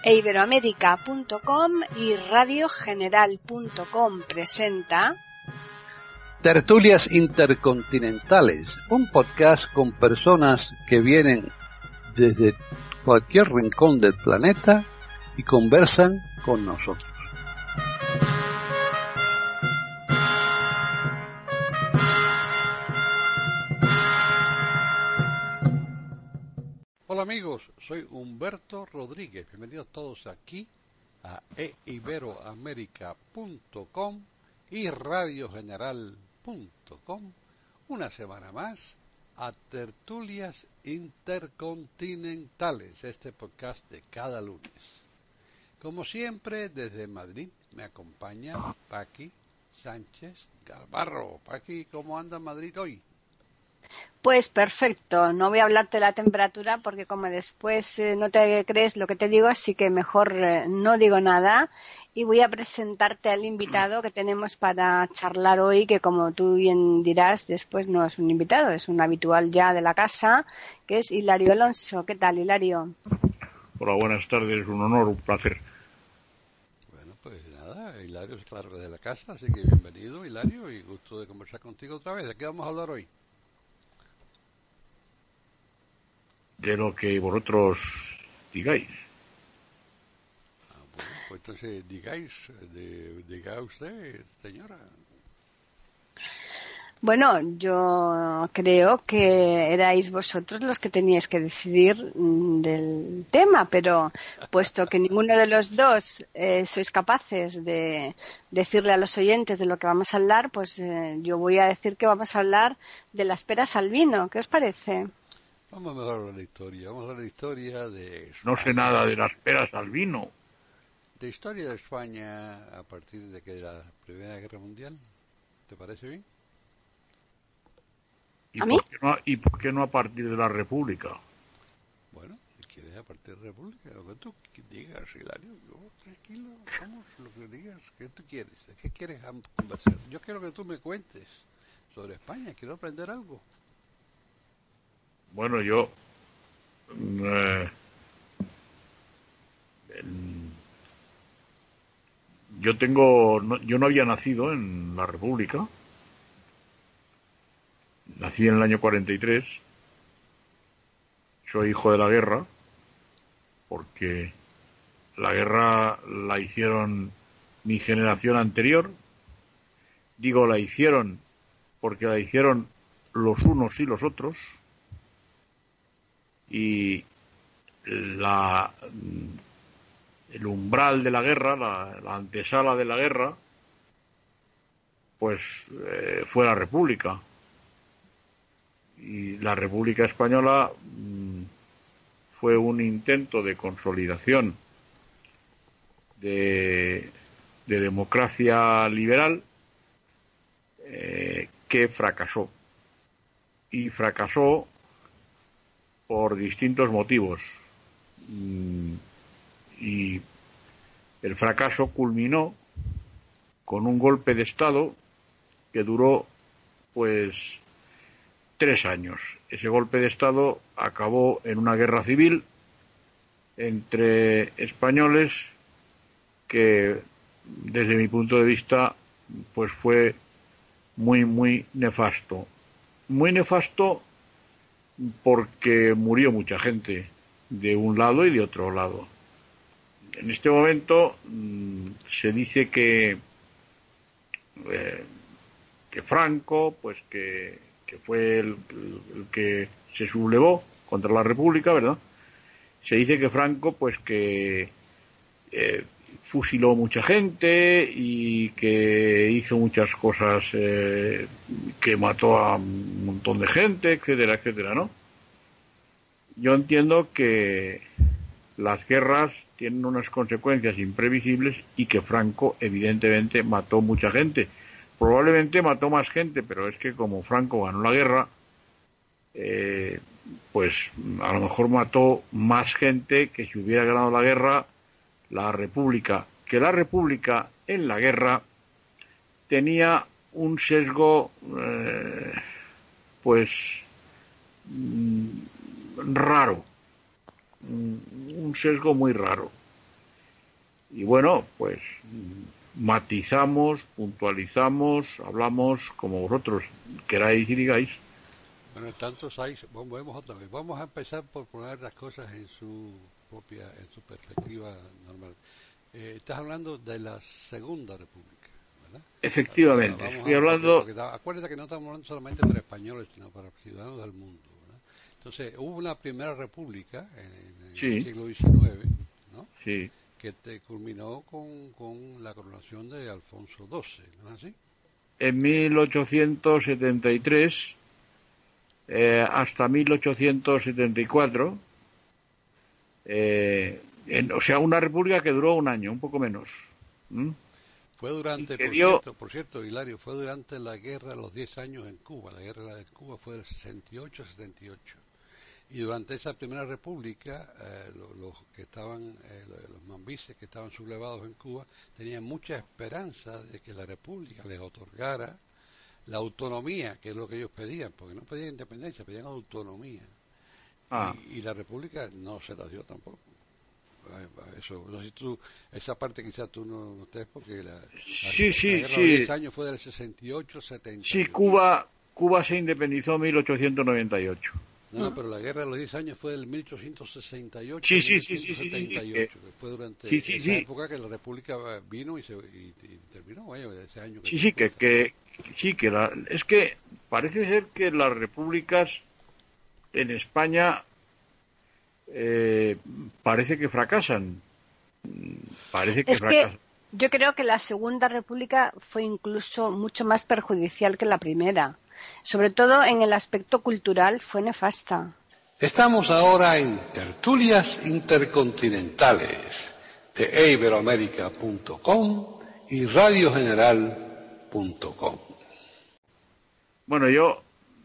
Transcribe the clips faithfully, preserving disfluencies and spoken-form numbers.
e iberoamérica punto com y radio general punto com presenta Tertulias Intercontinentales, un podcast con personas que vienen desde cualquier rincón del planeta y conversan con nosotros. Hola amigos, soy Humberto Rodríguez. Bienvenidos todos aquí a e iberoamérica punto com y radio general punto com. Una semana más a Tertulias Intercontinentales, este podcast de cada lunes. Como siempre, desde Madrid me acompaña Paqui Sánchez Galvarro. Paqui, ¿cómo anda Madrid hoy? Pues perfecto, no voy a hablarte de la temperatura porque como después eh, no te crees lo que te digo, así que mejor eh, no digo nada y voy a presentarte al invitado que tenemos para charlar hoy, que como tú bien dirás, después no es un invitado, es un habitual ya de la casa, que es Hilario Alonso. ¿Qué tal, Hilario? Hola, buenas tardes, un honor, un placer. Bueno, pues nada, Hilario es claro que de la casa, así que bienvenido Hilario y gusto de conversar contigo otra vez. ¿De qué vamos a hablar hoy? De lo que vosotros digáis. Ah, bueno, pues entonces digáis, de, diga usted, señora. Bueno, yo creo que erais vosotros los que teníais que decidir mm, del tema, pero puesto que ninguno de los dos eh, sois capaces de decirle a los oyentes de lo que vamos a hablar, pues eh, yo voy a decir que vamos a hablar de las peras al vino. ¿Qué os parece? Vamos a hablar de la historia, vamos a hablar de la historia de España. No sé nada de las peras al vino. De historia de España a partir de que de la Primera Guerra Mundial, ¿te parece bien? ¿Y ¿A por mí? qué no, y por qué no a partir de la República? Bueno, si quieres a partir de la República, lo que tú digas, Hilario, yo tranquilo, vamos, lo que digas, ¿qué tú quieres? ¿De qué quieres conversar? Yo quiero que tú me cuentes sobre España, quiero aprender algo. Bueno, yo eh, yo tengo no, yo no había nacido en la República. Nací en el año cuarenta y tres. Soy hijo de la guerra, porque la guerra la hicieron mi generación anterior. Digo la hicieron porque la hicieron los unos y los otros. Y la, el umbral de la guerra, la, la antesala de la guerra, pues eh, fue la República. Y la República Española mmm, fue un intento de consolidación de, de democracia liberal eh, que fracasó. Y fracasó por distintos motivos. Y el fracaso culminó con un golpe de Estado que duró pues tres años. Ese golpe de Estado acabó en una guerra civil entre españoles que desde mi punto de vista pues fue muy muy nefasto. Muy nefasto porque murió mucha gente de un lado y de otro lado. En este momento mmm, se dice que eh, que Franco, pues que, que fue el, el, el que se sublevó contra la República, ¿verdad? Se dice que Franco, pues que eh, fusiló mucha gente y que hizo muchas cosas, eh, que mató a un montón de gente, etcétera, etcétera, ¿no? Yo entiendo que las guerras tienen unas consecuencias imprevisibles y que Franco evidentemente mató mucha gente. Probablemente mató más gente, pero es que como Franco ganó la guerra, eh, pues a lo mejor mató más gente que si hubiera ganado la guerra la República. Que la República en la guerra tenía un sesgo, eh, pues, mm, raro, un sesgo muy raro. y bueno, pues matizamos, puntualizamos, hablamos como vosotros queráis y digáis. Bueno, tantos hay, volvemos otra vez. Vamos a empezar por poner las cosas en su propia, en su perspectiva normal. Eh, estás hablando de la Segunda República, ¿verdad? Efectivamente, Vamos estoy a, hablando... porque, porque, acuérdate que no estamos hablando solamente para españoles, sino para ciudadanos del mundo, ¿verdad? Entonces, hubo una Primera República en, en sí, el siglo diecinueve, ¿no? Sí. Que te culminó con, con la coronación de Alfonso doce, ¿no es así? En mil ochocientos setenta y tres eh, hasta mil ochocientos setenta y cuatro, eh, en, o sea, una república que duró un año, un poco menos. ¿Mm? Fue durante, por dio... cierto, por cierto, Hilario, fue durante la guerra de los diez años en Cuba. La guerra de Cuba fue del sesenta y ocho a setenta y ocho. Y durante esa primera república, eh, los, los que estaban, eh, los mambises que estaban sublevados en Cuba, tenían mucha esperanza de que la república les otorgara la autonomía, que es lo que ellos pedían, porque no pedían independencia, pedían autonomía. Ah. Y, y la república no se la dio tampoco. Eso, no sé si tú, esa parte quizás tú no, no estés, porque la, sí, la, sí, la guerra sí. de los diez años fue del sesenta y ocho setenta y ocho. Sí, Cuba, Cuba se independizó en mil ochocientos noventa y ocho. No, no, pero la guerra de los diez años fue del mil ochocientos sesenta y ocho sí, al sí, mil sí, ochocientos setenta y ocho, sí, sí, sí, que fue durante sí, sí, esa sí. época que la República vino y, se, y, y terminó, vaya, ese año. Que sí, sí, que, que, sí, que la, es que parece ser que las repúblicas en España eh, parece que fracasan. Parece que es fracasan. que yo creo que la Segunda República fue incluso mucho más perjudicial que la primera. Sobre todo en el aspecto cultural fue nefasta. Estamos ahora en tertulias intercontinentales de iberoamérica punto com y radio general punto com. Bueno, yo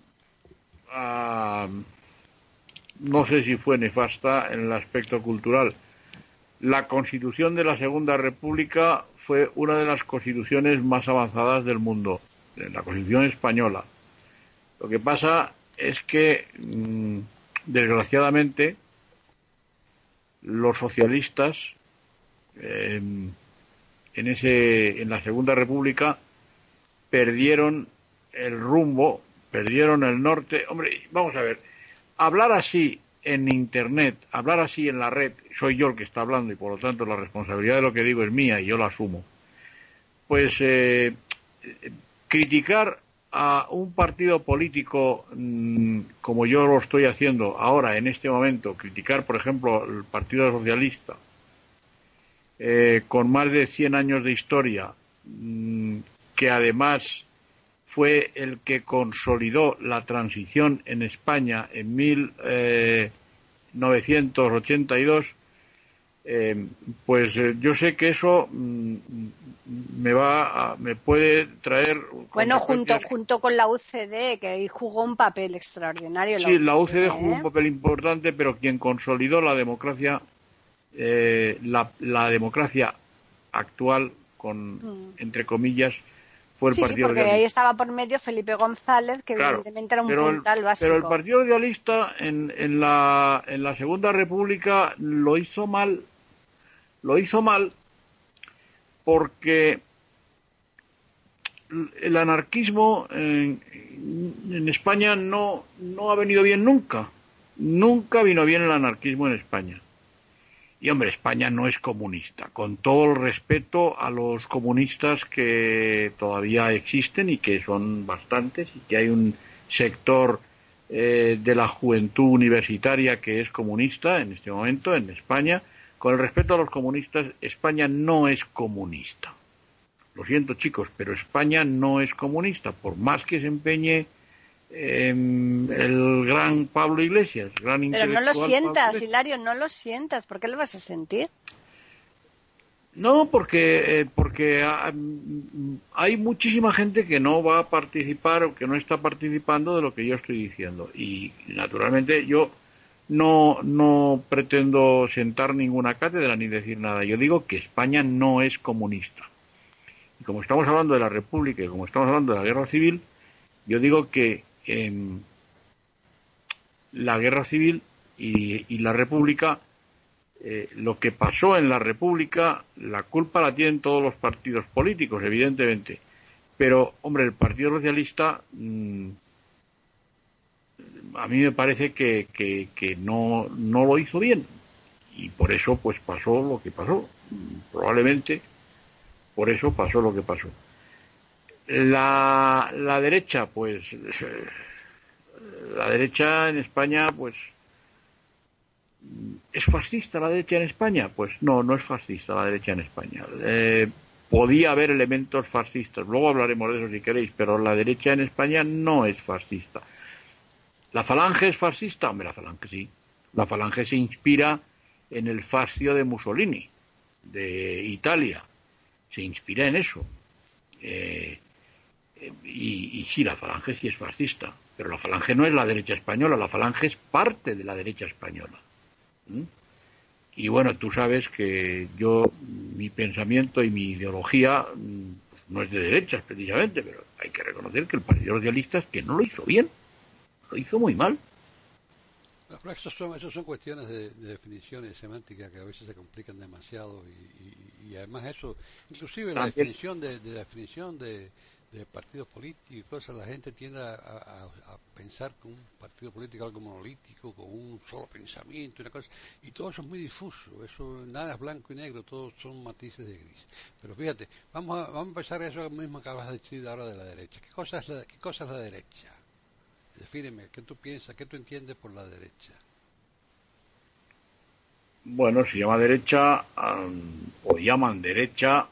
uh, no sé si fue nefasta en el aspecto cultural. La Constitución de la Segunda República fue una de las constituciones más avanzadas del mundo, la Constitución española. Lo que pasa es que, mmm, desgraciadamente, los socialistas eh, en ese, en la Segunda República perdieron el rumbo, perdieron el norte. Hombre, vamos a ver, hablar así en Internet, hablar así en la red, soy yo el que está hablando y por lo tanto la responsabilidad de lo que digo es mía y yo la asumo. Pues eh, criticar a un partido político mmm, como yo lo estoy haciendo ahora, en este momento, criticar, por ejemplo, el Partido Socialista, eh, con más de cien años de historia, mmm, que además fue el que consolidó la transición en España en mil novecientos ochenta y dos, eh, pues eh, yo sé que eso mm, me va a, me puede traer bueno junto junto con la U C D, que ahí jugó un papel extraordinario. Sí, la U C D ¿eh? jugó un papel importante, pero quien consolidó la democracia eh, la, la democracia actual, con mm. entre comillas, fue el sí, Partido porque Socialista. Ahí estaba por medio Felipe González, que claro, evidentemente era un pero puntal el, básico. Pero el Partido Socialista en, en, la, en la Segunda República lo hizo mal, lo hizo mal porque el anarquismo en, en España no, no ha venido bien nunca. Nunca vino bien el anarquismo en España. Y hombre, España no es comunista, con todo el respeto a los comunistas que todavía existen y que son bastantes, y que hay un sector eh, de la juventud universitaria que es comunista en este momento en España. Con el respeto a los comunistas, España no es comunista. Lo siento, chicos, pero España no es comunista, por más que se empeñe Eh, el gran Pablo Iglesias, gran pero no lo sientas, Pablo Hilario, no lo sientas. ¿Por qué lo vas a sentir? No, porque eh, porque hay muchísima gente que no va a participar o que no está participando de lo que yo estoy diciendo, y naturalmente yo no no pretendo sentar ninguna cátedra ni decir nada. Yo digo que España no es comunista, y como estamos hablando de la República y como estamos hablando de la Guerra Civil, yo digo que Eh, la Guerra Civil y, y la República eh, lo que pasó en la República, la culpa la tienen todos los partidos políticos, evidentemente. Pero, hombre, el Partido Socialista, mmm, a mí me parece que, que, que no, no lo hizo bien. Y por eso, pues, pasó lo que pasó. Probablemente, por eso pasó lo que pasó. La, la derecha, pues, la derecha en España, pues, ¿es fascista la derecha en España? Pues no, no es fascista la derecha en España. Eh, podía haber elementos fascistas, luego hablaremos de eso si queréis, pero la derecha en España no es fascista. ¿La Falange es fascista? Hombre, la Falange sí. La Falange se inspira en el fascio de Mussolini, de Italia. Se inspira en eso. Eh, y, y sí, la Falange sí es fascista, pero la Falange no es la derecha española, la Falange es parte de la derecha española. ¿Mm? Y bueno, tú sabes que yo, mi pensamiento y mi ideología pues, no es de derechas precisamente, pero hay que reconocer que el Partido Socialista es que no lo hizo bien, lo hizo muy mal. Pero eso son, eso son cuestiones de, de definición y de semántica que a veces se complican demasiado y, y, y además eso, inclusive la definición de, de definición de, de partidos políticos y cosas, la gente tiende a, a, a pensar que un partido político es algo monolítico, con un solo pensamiento y una cosa, y todo eso es muy difuso, eso nada es blanco y negro, todos son matices de gris. Pero fíjate, vamos a, vamos a empezar eso mismo que acabas de decir ahora de la derecha. ¿Qué cosa es la, qué cosa es la derecha? Defíneme, ¿qué tú piensas, qué tú entiendes por la derecha? Bueno, se llama derecha, um, o llaman derecha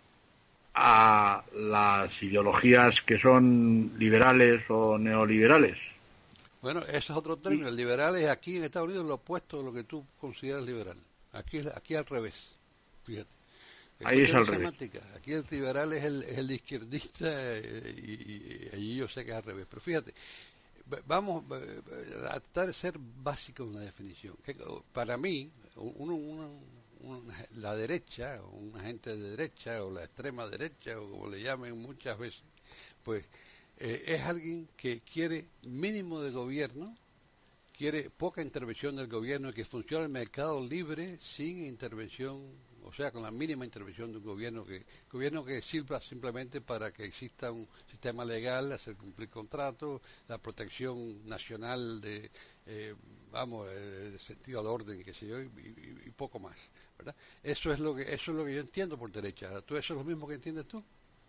a las ideologías que son liberales o neoliberales. Bueno, ese es otro término. El liberal es aquí en Estados Unidos lo opuesto de lo que tú consideras liberal. Aquí, aquí al revés, fíjate. Ahí es al revés. Aquí el liberal es el, es el izquierdista eh, y, y, y allí yo sé que es al revés. Pero fíjate, vamos a tratar de ser básicos en la definición. Para mí, uno, uno, uno, la derecha, una gente de derecha o la extrema derecha o como le llamen muchas veces, pues eh, es alguien que quiere mínimo de gobierno, quiere poca intervención del gobierno, que funcione el mercado libre sin intervención, o sea, con la mínima intervención del gobierno, que gobierno que sirva simplemente para que exista un sistema legal, hacer cumplir contratos, la protección nacional de, eh, vamos, el sentido al orden, qué sé yo, y, y, y poco más, ¿verdad? Eso es lo que eso es lo que yo entiendo por derecha. ¿Tú eso es lo mismo que entiendes tú?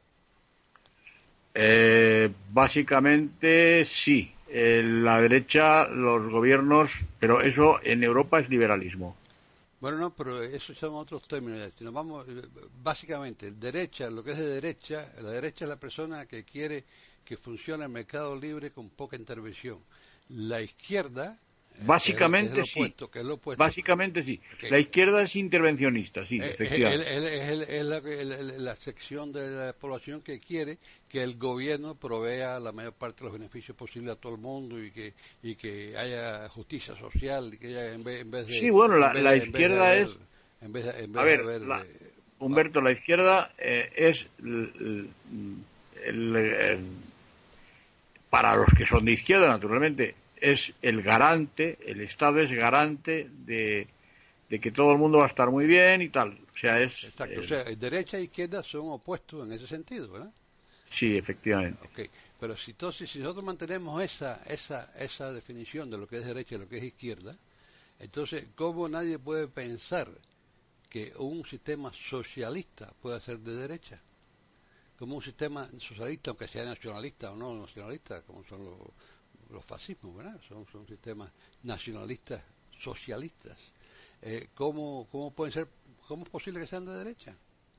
Eh, básicamente sí. En la derecha, los gobiernos, pero eso en Europa es liberalismo. Bueno, no, pero esos son otros términos. Si nos vamos, básicamente, derecha, lo que es de derecha, la derecha es la persona que quiere que funcione el mercado libre con poca intervención. La izquierda, básicamente que es, que es opuesto, sí. Que es lo opuesto. Básicamente sí. Okay. La izquierda es intervencionista, sí, eh, efectivamente. Es, es, es, es la, la, la sección de la población que quiere que el gobierno provea la mayor parte de los beneficios posibles a todo el mundo y que y que haya justicia social y que haya en vez, en vez de sí, bueno, la, de, la izquierda haber, es en vez de, en vez a ver, de haber, la, eh, Humberto, la izquierda eh, es el, el, el, para los que son de izquierda, naturalmente, es el garante, el Estado es garante de, de que todo el mundo va a estar muy bien y tal. O sea, es... Exacto, eh, o sea, derecha e izquierda son opuestos en ese sentido, ¿verdad? Sí, efectivamente. Okay. Pero si, entonces, si nosotros mantenemos esa, esa, esa definición de lo que es derecha y lo que es izquierda, entonces, ¿cómo nadie puede pensar que un sistema socialista pueda ser de derecha? Como un sistema socialista, aunque sea nacionalista o no nacionalista, como son los, los fascismos, ¿verdad? Son, son sistemas nacionalistas, socialistas. Eh, ¿cómo, ¿Cómo pueden ser, cómo es posible que sean de derecha?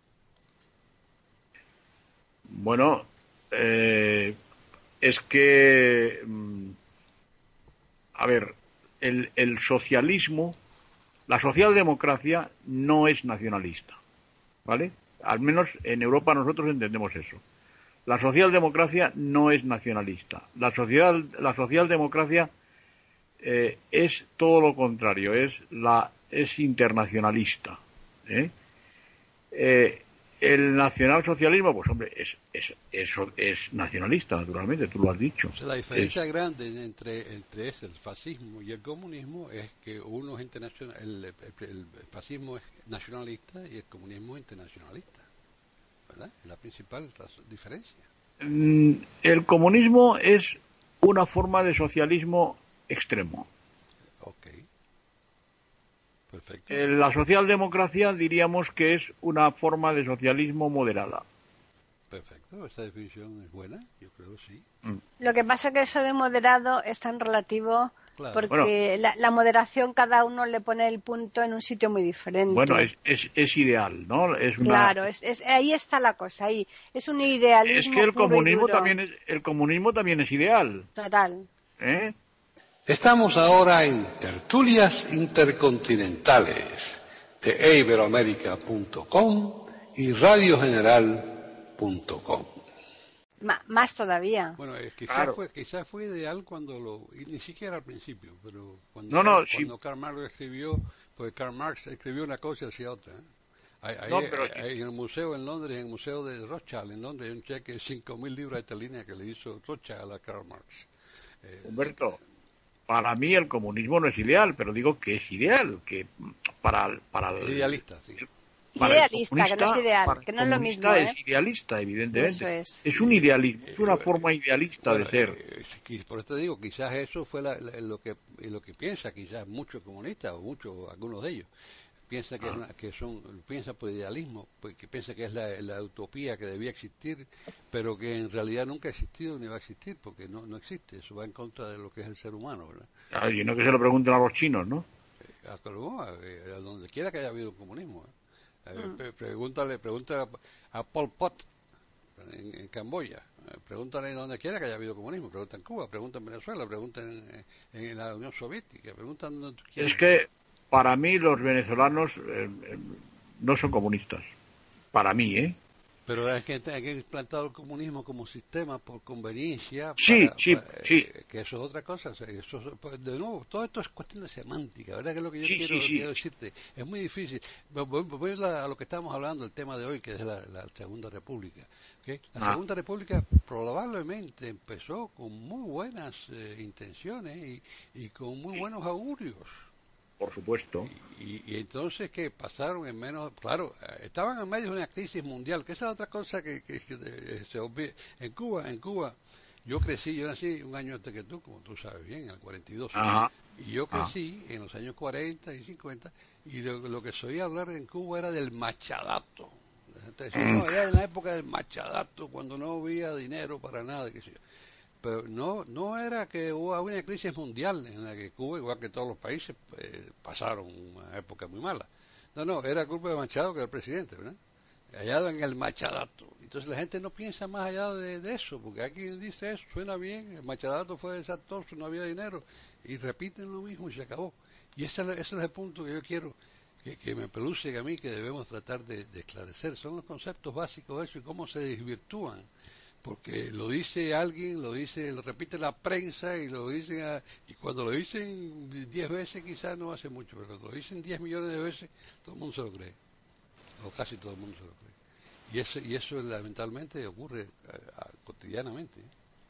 Bueno, eh, es que, a ver, el, el socialismo, la socialdemocracia no es nacionalista, ¿vale? Al menos en Europa nosotros entendemos eso. La socialdemocracia no es nacionalista. La, social, la socialdemocracia eh, es todo lo contrario, es, la, es internacionalista. ¿eh? Eh, El nacionalsocialismo, pues hombre, es, es, es, es nacionalista, naturalmente, tú lo has dicho. O sea, la diferencia es... grande entre, entre ese, el fascismo y el comunismo es que uno es internacional, el, el, el fascismo es nacionalista y el comunismo es internacionalista, ¿verdad? Es la principal diferencia. El comunismo es una forma de socialismo extremo. Ok. Perfecto. La socialdemocracia diríamos que es una forma de socialismo moderada. Perfecto, esta definición es buena, yo creo sí. Mm. Lo que pasa es que eso de moderado es tan relativo, claro, porque bueno, la, la moderación cada uno le pone el punto en un sitio muy diferente. Bueno, es, es, es ideal, ¿no? Es una... Claro, es, es, ahí está la cosa, ahí es un idealismo. Es que el puro comunismo y duro. también es, el comunismo también es ideal. Total. ¿Eh? Estamos ahora en Tertulias Intercontinentales de iberoamérica punto com y radio general punto com. M- más todavía. Bueno, eh, quizás claro. fue quizás fue ideal cuando lo, y ni siquiera al principio, pero cuando, no, no, cuando sí. Karl Marx lo escribió, pues Karl Marx escribió una cosa y hacía otra. ¿eh? Ahí, ahí, no, pero... ahí, en el museo en Londres, en el museo de Rothschild en Londres, hay un cheque de cinco mil libras esterlinas que le hizo Rothschild a Karl Marx. Eh, Humberto, para mí el comunismo no es ideal, pero digo que es ideal, que para, para el... Idealista, sí. Para idealista, que no es ideal, que no es lo mismo, ¿eh? Es idealista, evidentemente. Eso es. Es un idealismo, es una forma idealista bueno, de ser. Eh, por eso te digo, quizás eso fue la, la, lo que lo que piensa, quizás muchos comunistas o muchos, algunos de ellos, piensa que, ah. es una, que son, piensa por idealismo, que piensa que es la, la utopía que debía existir, pero que en realidad nunca ha existido ni va a existir, porque no, no existe, eso va en contra de lo que es el ser humano, ¿verdad? Ah, y no que se lo pregunten a los chinos, ¿no? Eh, a, a, a donde quiera que haya habido comunismo, ¿eh? Eh, pregúntale, pregúntale a, a Pol Pot en, en Camboya, eh, pregúntale donde quiera que haya habido comunismo, pregunta en Cuba, pregunta en Venezuela, pregunta en, en la Unión Soviética, pregunta donde tú quieras. Es que para mí los venezolanos eh, eh, no son comunistas, para mí, ¿eh? Pero es que hay que implantar el comunismo como sistema por conveniencia. Sí, para, sí, para, sí. Eh, que eso es otra cosa. O sea, eso, de nuevo, todo esto es cuestión de semántica, ¿verdad? Que es lo que yo sí, quiero, sí, sí. quiero decirte. Es muy difícil. Voy, voy a lo que estamos hablando, el tema de hoy, que es la, la Segunda República. ¿Okay? La ah. Segunda República probablemente empezó con muy buenas eh, intenciones y, y con muy buenos augurios. Por supuesto. Y, y entonces que pasaron en menos, claro, estaban en medio de una crisis mundial, que esa es otra cosa que, que, que de, se olvida. En Cuba, en Cuba, yo crecí, yo nací un año antes que tú, como tú sabes bien, en el cuarenta y dos. Ajá. Y yo crecí Ajá. en los años cuarenta y cincuenta, y lo, lo que se oía hablar en Cuba era del machadato. La gente decía, mm. no, era en la época del machadato, cuando no había dinero para nada, qué sé yo. Pero no no era que hubo una crisis mundial en la que Cuba, igual que todos los países, eh, pasaron una época muy mala. No, no, era culpa de Machado, que era el presidente, ¿verdad? Hallado en el machadato. Entonces la gente no piensa más allá de, de eso, porque aquí dice eso, suena bien, el machadato fue desastroso, no había dinero, y repiten lo mismo y se acabó. Y ese, ese es el punto que yo quiero que, que me peluce a mí, que debemos tratar de, de esclarecer. Son los conceptos básicos de eso y cómo se desvirtúan. Porque lo dice alguien, lo dice, lo repite la prensa y lo dicen a, y cuando lo dicen diez veces quizás no hace mucho, pero cuando lo dicen diez millones de veces todo el mundo se lo cree, o casi todo el mundo se lo cree. Y eso, y eso lamentablemente ocurre a, a, cotidianamente.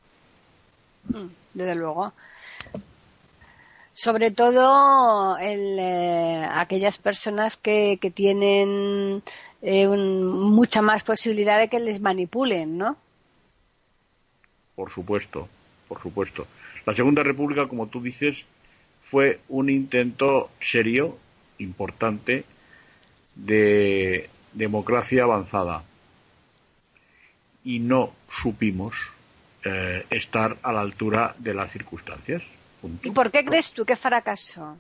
Desde luego. Sobre todo el, eh, aquellas personas que, que tienen eh, un, mucha más posibilidad de que les manipulen, ¿no? Por supuesto, por supuesto. La Segunda República, como tú dices, fue un intento serio, importante, de democracia avanzada. Y no supimos eh, estar a la altura de las circunstancias. Punto. ¿Y por qué crees tú que fracasó?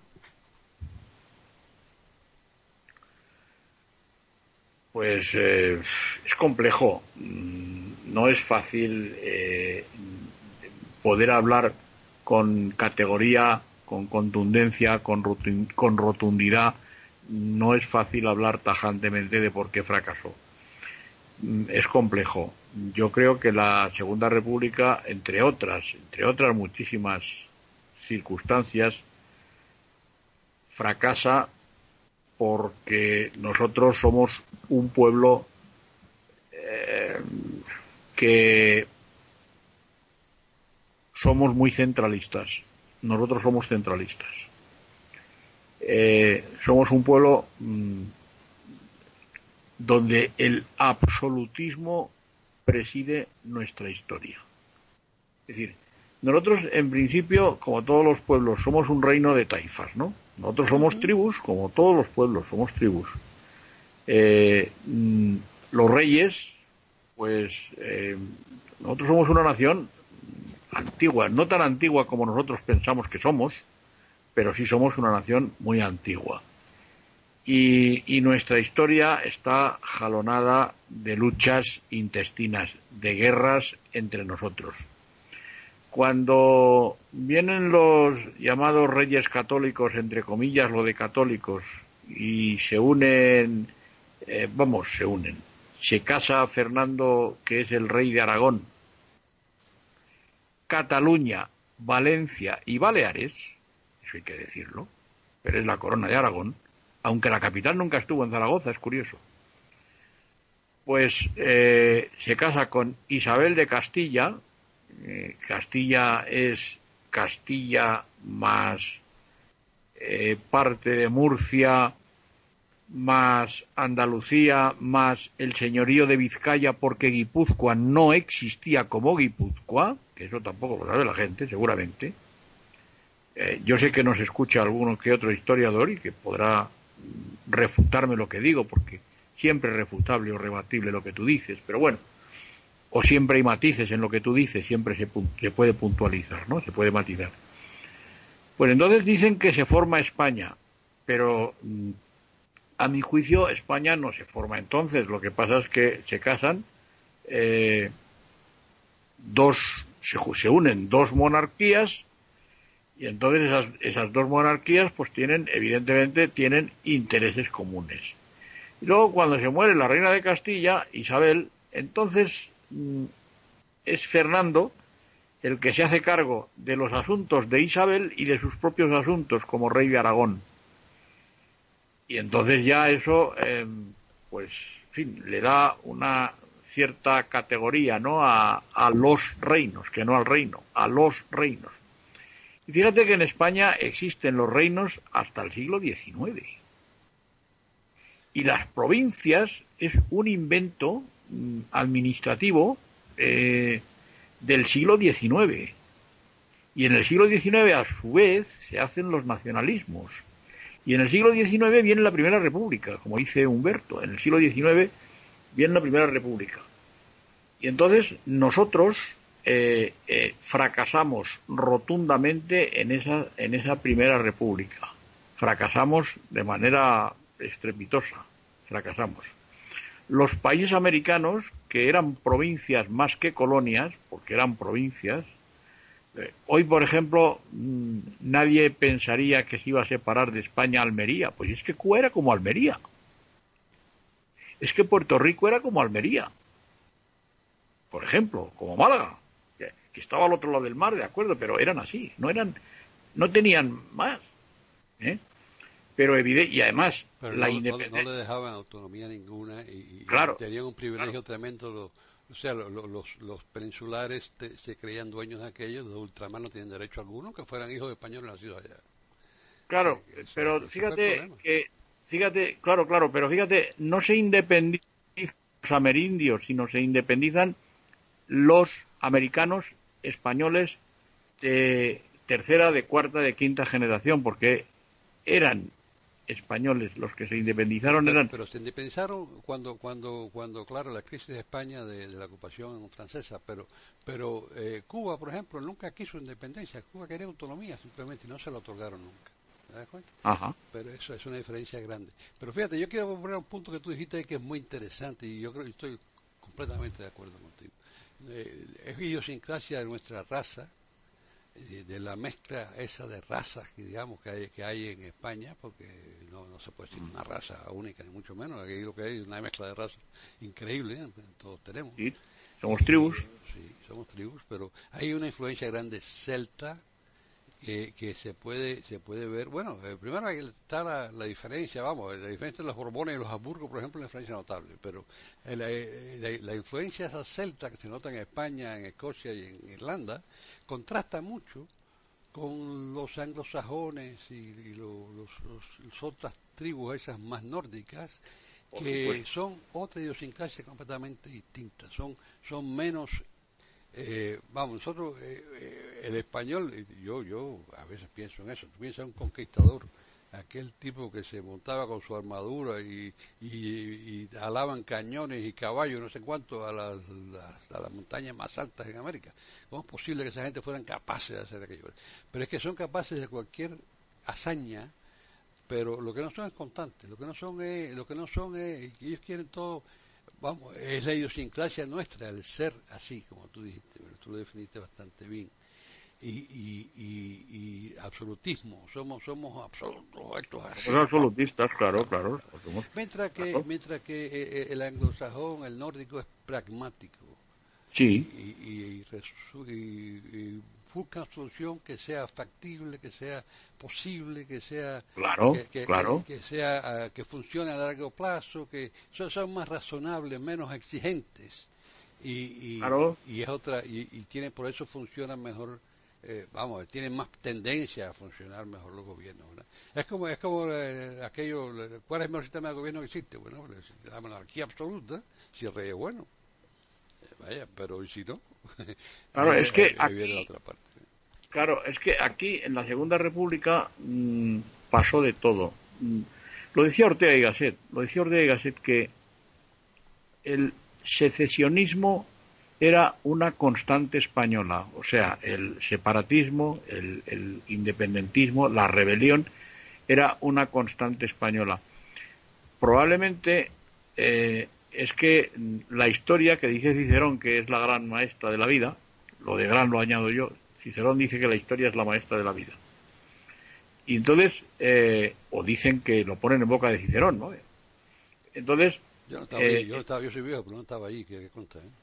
Pues eh, es complejo. No es fácil eh, poder hablar con categoría, con contundencia, con, rotund- con rotundidad. No es fácil hablar tajantemente de por qué fracasó. Es complejo. Yo creo que la Segunda República, entre otras, entre otras muchísimas circunstancias, fracasa porque nosotros somos un pueblo que somos muy centralistas. Nosotros somos centralistas. Eh, somos un pueblo mmm, donde el absolutismo preside nuestra historia. Es decir, nosotros en principio, como todos los pueblos, somos un reino de taifas, ¿no? Nosotros somos tribus, como todos los pueblos, somos tribus. Eh, mmm, los reyes, pues eh, nosotros somos una nación antigua, no tan antigua como nosotros pensamos que somos, pero sí somos una nación muy antigua. Y, y nuestra historia está jalonada de luchas intestinas, de guerras entre nosotros. Cuando vienen los llamados reyes católicos, entre comillas lo de católicos, y se unen, eh, vamos, se unen, se casa Fernando, que es el rey de Aragón, Cataluña, Valencia y Baleares, eso hay que decirlo, pero es la corona de Aragón, aunque la capital nunca estuvo en Zaragoza, es curioso. Pues eh, se casa con Isabel de Castilla. eh, Castilla es Castilla más eh, parte de Murcia, más Andalucía, más el señorío de Vizcaya, porque Guipúzcoa no existía como Guipúzcoa, que eso tampoco lo sabe la gente, seguramente. Eh, yo sé que nos escucha alguno que otro historiador y que podrá refutarme lo que digo, porque siempre es refutable o rebatible lo que tú dices, pero bueno, o siempre hay matices en lo que tú dices, siempre se, se puede puntualizar, ¿no? Se puede matizar. Pues entonces dicen que se forma España, pero a mi juicio España no se forma entonces, lo que pasa es que se casan eh, dos, se, se unen dos monarquías. Y entonces esas, esas dos monarquías pues tienen, evidentemente, tienen intereses comunes. Y luego cuando se muere la reina de Castilla, Isabel, entonces mmm, es Fernando el que se hace cargo de los asuntos de Isabel y de sus propios asuntos como rey de Aragón. Y entonces ya eso, eh, pues, en fin, le da una cierta categoría, ¿no?, a, a los reinos, que no al reino, a los reinos. Y fíjate que en España existen los reinos hasta el siglo diecinueve. Y las provincias es un invento mm, administrativo eh, del siglo diecinueve. Y en el siglo diecinueve, a su vez, se hacen los nacionalismos. Y en el siglo diecinueve viene la Primera República, como dice Humberto. En el siglo diecinueve viene la Primera República. Y entonces nosotros Eh, eh, fracasamos rotundamente en esa, en esa Primera República. Fracasamos de manera estrepitosa. Fracasamos. Los países americanos, que eran provincias más que colonias, porque eran provincias, eh, hoy, por ejemplo, mmm, nadie pensaría que se iba a separar de España Almería. Pues es que Cuba era como Almería. Es que Puerto Rico era como Almería. Por ejemplo, como Málaga, que estaba al otro lado del mar, de acuerdo, pero eran así, no eran, no tenían más, ¿eh? Pero evidente, y además pero la no, independencia, no, no le dejaban autonomía ninguna y, y claro, tenían un privilegio claro. tremendo, los, o sea, los, los, los peninsulares te, se creían dueños de aquellos, los ultramar no tienen derecho alguno, que fueran hijos de españoles nacidos allá. Claro, O sea, eso, pero eso fíjate que, fíjate, claro, claro, pero fíjate, no se independizan los amerindios, sino se independizan los americanos españoles de tercera, de cuarta, de quinta generación, porque eran españoles los que se independizaron. Pero, eran pero se independizaron cuando, cuando, cuando, claro, la crisis de España de, de la ocupación francesa, pero, pero eh, Cuba, por ejemplo, nunca quiso independencia. Cuba quería autonomía simplemente y no se la otorgaron nunca. ¿Te das cuenta? Ajá. Pero eso es una diferencia grande. Pero fíjate, yo quiero poner un punto que tú dijiste ahí que es muy interesante y yo creo que estoy completamente de acuerdo contigo. Eh, es idiosincrasia de nuestra raza, eh, de la mezcla esa de razas que digamos que hay, que hay en España, porque no, no se puede decir una raza única ni mucho menos, aquí lo que hay es una mezcla de razas increíble, ¿eh? Todos tenemos. Sí, somos tribus. Sí, somos tribus, pero hay una influencia grande celta que, que se puede se puede ver. Bueno, eh, primero ahí está la, la diferencia, vamos, la diferencia de los Borbones y los Habsburgo, por ejemplo, es una diferencia notable, pero eh, la, eh, la, la influencia esa celta que se nota en España, en Escocia y en Irlanda, contrasta mucho con los anglosajones y, y lo- los, los- las otras tribus esas más nórdicas, Por que supuesto. son otra idiosincrasia completamente distinta, son, son menos, eh, vamos, nosotros, eh, eh, el español, eh, yo, yo a veces pienso en eso, tú piensas en un conquistador, aquel tipo que se montaba con su armadura y, y, y alaban cañones y caballos, no sé cuánto, a las, las- a las montañas más altas en América. ¿Cómo es posible que esa gente fueran capaces de hacer aquello? Pero es que son capaces de cualquier hazaña, pero lo que no son es constantes, lo que no son es, lo que no son es, ellos quieren todo, vamos, es la idiosincrasia nuestra, el ser así, como tú dijiste, pero tú lo definiste bastante bien. Y, y, y, y absolutismo, somos somos absolutos, estos Somos así, vamos, absolutistas, claro, claro, claro. claro. Somos, Mientras que, claro. mientras que eh, eh, el anglosajón, el nórdico es pragmático y, Sí, y, y, resu- y- y buscan solución que sea factible, que sea posible, que sea claro, que, que, que, claro. que sea ah, que funcione a largo plazo, que son, son más razonables, menos exigentes y, y, Claro, y es otra y, y tienen por eso funcionan mejor, eh, vamos, tienen más tendencia a funcionar mejor los gobiernos, ¿verdad? Es como es como eh, aquello, ¿cuál es el mejor sistema de gobierno que existe? Bueno, la monarquía absoluta, si el rey es bueno. Vaya, pero ¿y si no? ahí, claro, es que ahí, ahí viene la aquí, otra parte. claro, es que aquí en la Segunda República mmm, pasó de todo. Mm, lo decía Ortega y Gasset, lo decía Ortega y Gasset que el secesionismo era una constante española, o sea, el separatismo, el, el independentismo, la rebelión, era una constante española. Probablemente eh, es que la historia que dice Cicerón, que es la gran maestra de la vida, lo de gran lo añado yo, Cicerón dice que la historia es la maestra de la vida. Y entonces, eh, o dicen que lo ponen en boca de Cicerón, ¿no? Entontonces, Yo no estaba ahí, eh, yo, estaba, yo soy viejo, pero no estaba ahí, que, que consta, ¿eh?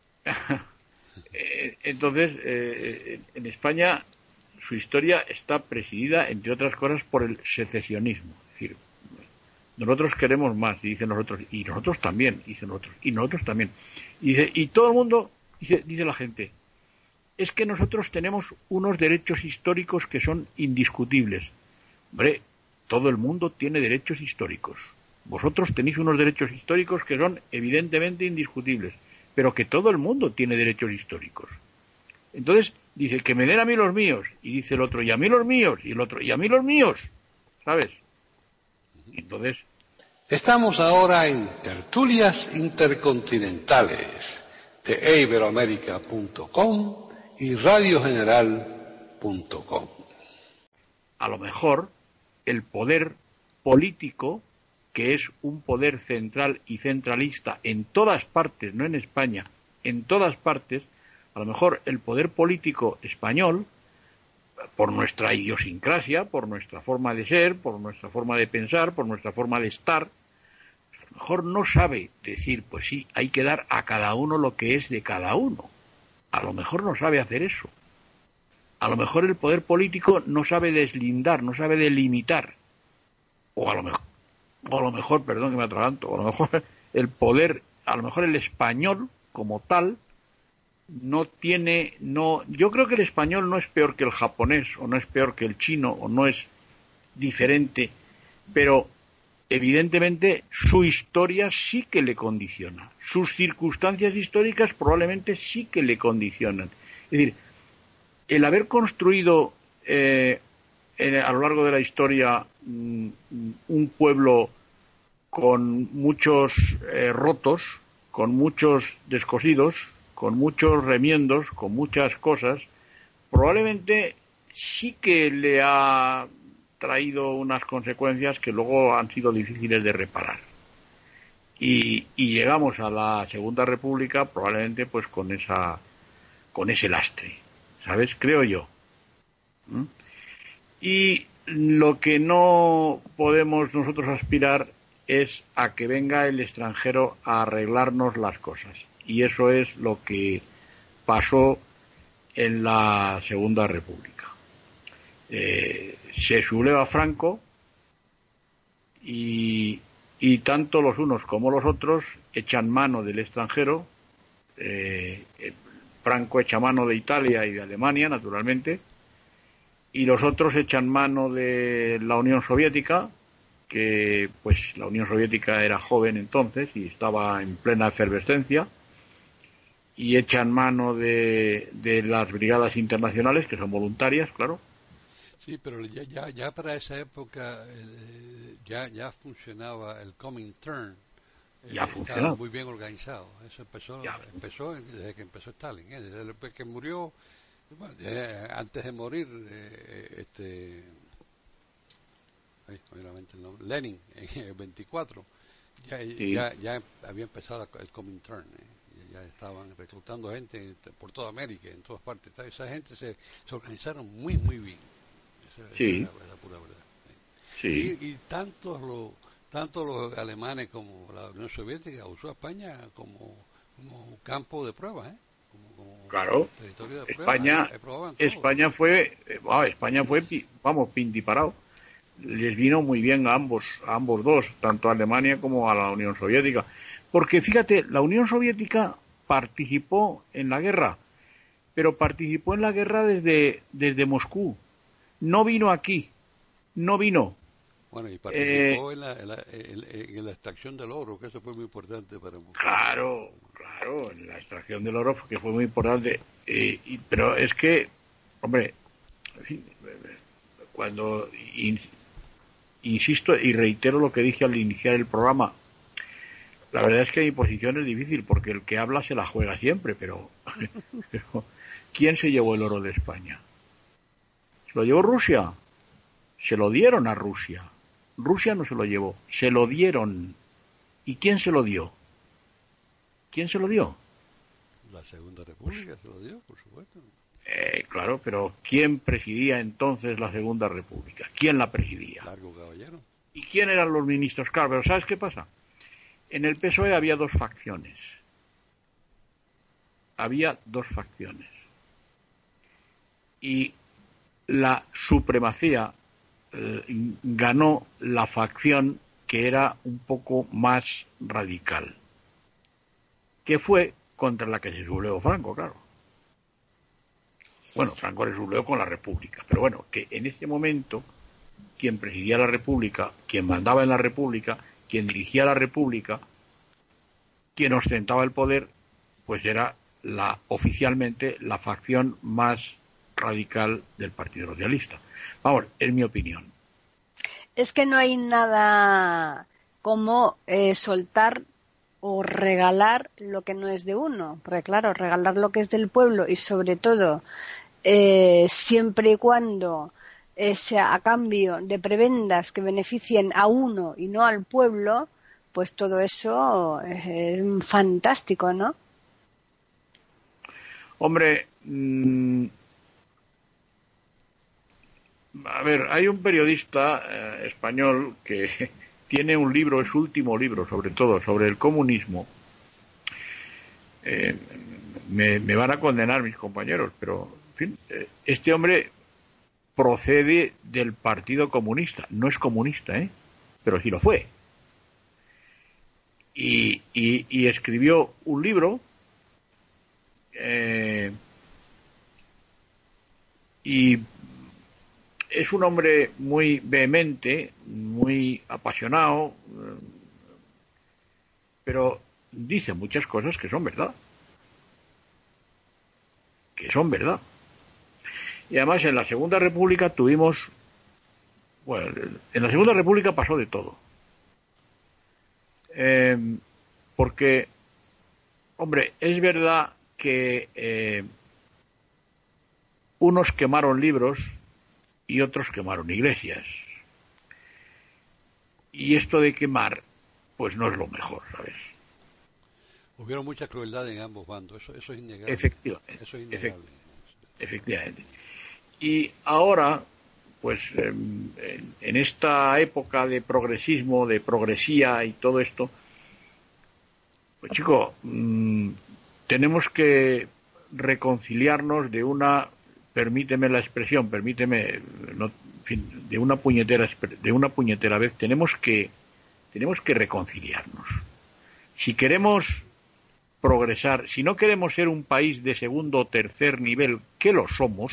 eh, entonces eh, en España su historia está presidida, entre otras cosas, por el secesionismo. Es decir, nosotros queremos más, y dicen nosotros, y nosotros también, y dicen nosotros, y nosotros también. Y, dice, y todo el mundo, dice, dice la gente, es que nosotros tenemos unos derechos históricos que son indiscutibles. Hombre, todo el mundo tiene derechos históricos. Vosotros tenéis unos derechos históricos que son evidentemente indiscutibles, pero que todo el mundo tiene derechos históricos. Entonces, dice, que me den a mí los míos, y dice el otro, y a mí los míos, y el otro, y a mí los míos, ¿sabes? Y entonces, Estamos ahora en tertulias intercontinentales de iberoamérica punto com y radio general punto com. a lo mejor, el poder político, que es un poder central y centralista en todas partes, no en España, en todas partes, a lo mejor el poder político español, por nuestra idiosincrasia, por nuestra forma de ser, por nuestra forma de pensar, por nuestra forma de estar, a lo mejor no sabe decir, pues sí, hay que dar a cada uno lo que es de cada uno. A lo mejor no sabe hacer eso. A lo mejor el poder político no sabe deslindar, no sabe delimitar. O a lo mejor, o a lo mejor, perdón que me atraganto, a lo mejor el poder, a lo mejor el español como tal no tiene, no, yo creo que el español no es peor que el japonés, o no es peor que el chino, o no es diferente, pero evidentemente su historia sí que le condiciona, sus circunstancias históricas probablemente sí que le condicionan. Es decir, el haber construido eh, en, a lo largo de la historia mm, un pueblo con muchos eh, rotos, con muchos descosidos, con muchos remiendos, con muchas cosas, probablemente sí que le ha traído unas consecuencias que luego han sido difíciles de reparar. Y, y llegamos a la Segunda República probablemente pues con esa con ese lastre, ¿sabes? Creo yo. ¿Mm? Y lo que no podemos nosotros aspirar es a que venga el extranjero a arreglarnos las cosas. Y eso es lo que pasó en la Segunda República. eh, se subleva Franco y, y tanto los unos como los otros echan mano del extranjero. eh, Franco echa mano de Italia y de Alemania, naturalmente, y los otros echan mano de la Unión Soviética, que pues la Unión Soviética era joven entonces y estaba en plena efervescencia, y echan mano de, de las brigadas internacionales, que son voluntarias, claro. Sí, pero ya, ya, ya para esa época eh, ya, ya funcionaba el Comintern. Eh, Ya estaba funcionaba. muy bien organizado. Eso empezó, Ya. empezó desde que empezó Stalin, ¿eh? Desde el- que murió, bueno, eh, antes de morir, eh, este, ay, obviamente el nombre, Lenin, en el veinticuatro, ya, Sí, ya, ya había empezado el Comintern, ¿eh? Ya estaban reclutando gente por toda América, en todas partes. Esa gente se, se organizaron muy, muy bien. Esa, esa es sí, la, la pura verdad. sí. Y, y tanto, lo, tanto los alemanes como la Unión Soviética usó a España como, como campo de prueba, ¿eh? Como, como Claro, territorio de prueba. Ahí, España, ahí probaban todo. España fue, eh, ah, España fue, pi- vamos, pintiparado. Les vino muy bien a ambos, a ambos dos, tanto a Alemania como a la Unión Soviética. Porque fíjate, la Unión Soviética participó en la guerra, pero participó en la guerra desde, desde Moscú. No vino aquí, no vino. Bueno, y Eh, participó en la, en, la, en, en la extracción del oro, que eso fue muy importante para Moscú. claro, claro, en la extracción del oro, que fue muy importante. Eh, y- pero es que, hombre, en fin, cuando in- insisto y reitero lo que dije al iniciar el programa, la verdad es que mi posición es difícil porque el que habla se la juega siempre, pero, pero ¿quién se llevó el oro de España? ¿Se lo llevó Rusia? Se lo dieron a Rusia. Rusia no se lo llevó, se lo dieron. ¿Y quién se lo dio? ¿Quién se lo dio? La Segunda República se lo dio, por supuesto. Eh, claro, pero ¿quién presidía entonces la Segunda República? ¿Quién la presidía? Largo caballero. ¿Y quién eran los ministros? Claro, pero ¿sabes qué pasa? En el P S O E había dos facciones. Había dos facciones. Y la supremacía eh, ganó la facción que era un poco más radical, que fue contra la que se sublevó Franco, claro. Bueno, Franco se sublevó con la República, pero bueno, que en ese momento quien presidía la República, quien mandaba en la República, quien dirigía la República, quien ostentaba el poder, pues era la oficialmente la facción más radical del Partido Socialista. Vamos, es mi opinión. Es que no hay nada como eh, soltar o regalar lo que no es de uno, porque claro, regalar lo que es del pueblo y sobre todo eh, siempre y cuando eh, sea a cambio de prebendas que beneficien a uno y no al pueblo, pues todo eso es fantástico, ¿no? Hombre, mmm, a ver, hay un periodista eh, español que tiene un libro, es su último libro, sobre todo, sobre el comunismo. Eh, me, me van a condenar mis compañeros, pero, en fin, eh, este hombre procede del Partido Comunista. No es comunista, ¿eh? Pero sí lo fue. Y, y, y escribió un libro eh, y es un hombre muy vehemente, muy apasionado, eh, pero dice muchas cosas que son verdad. Que son verdad. Y además en la Segunda República tuvimos, bueno, en la Segunda República pasó de todo. Eh, porque, hombre, es verdad que eh, unos quemaron libros y otros quemaron iglesias. Y esto de quemar, pues no es lo mejor, ¿sabes? Hubieron mucha crueldad en ambos bandos, eso, eso es innegable. Efectivamente. Eso es innegable. Efectivamente. Y ahora, pues en, en esta época de progresismo, de progresía y todo esto, pues chico, mmm, tenemos que reconciliarnos de una permíteme la expresión, permíteme, no, en fin, de una puñetera, de una puñetera vez, tenemos que, tenemos que reconciliarnos. Si queremos progresar, si no queremos ser un país de segundo o tercer nivel, que lo somos,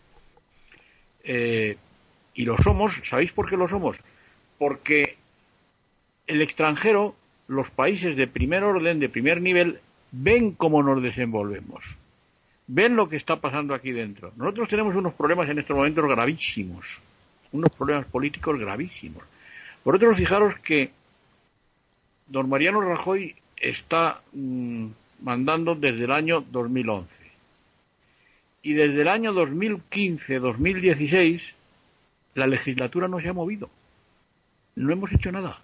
eh, y lo somos, ¿sabéis por qué lo somos? Porque el extranjero, los países de primer orden, de primer nivel, ven cómo nos desenvolvemos, ven lo que está pasando aquí dentro. Nosotros tenemos unos problemas en estos momentos gravísimos, unos problemas políticos gravísimos. Por otro, fijaros que don Mariano Rajoy está mmm, mandando desde el año dos mil once. Y desde el año dos mil quince dos mil dieciséis la legislatura no se ha movido. No hemos hecho nada.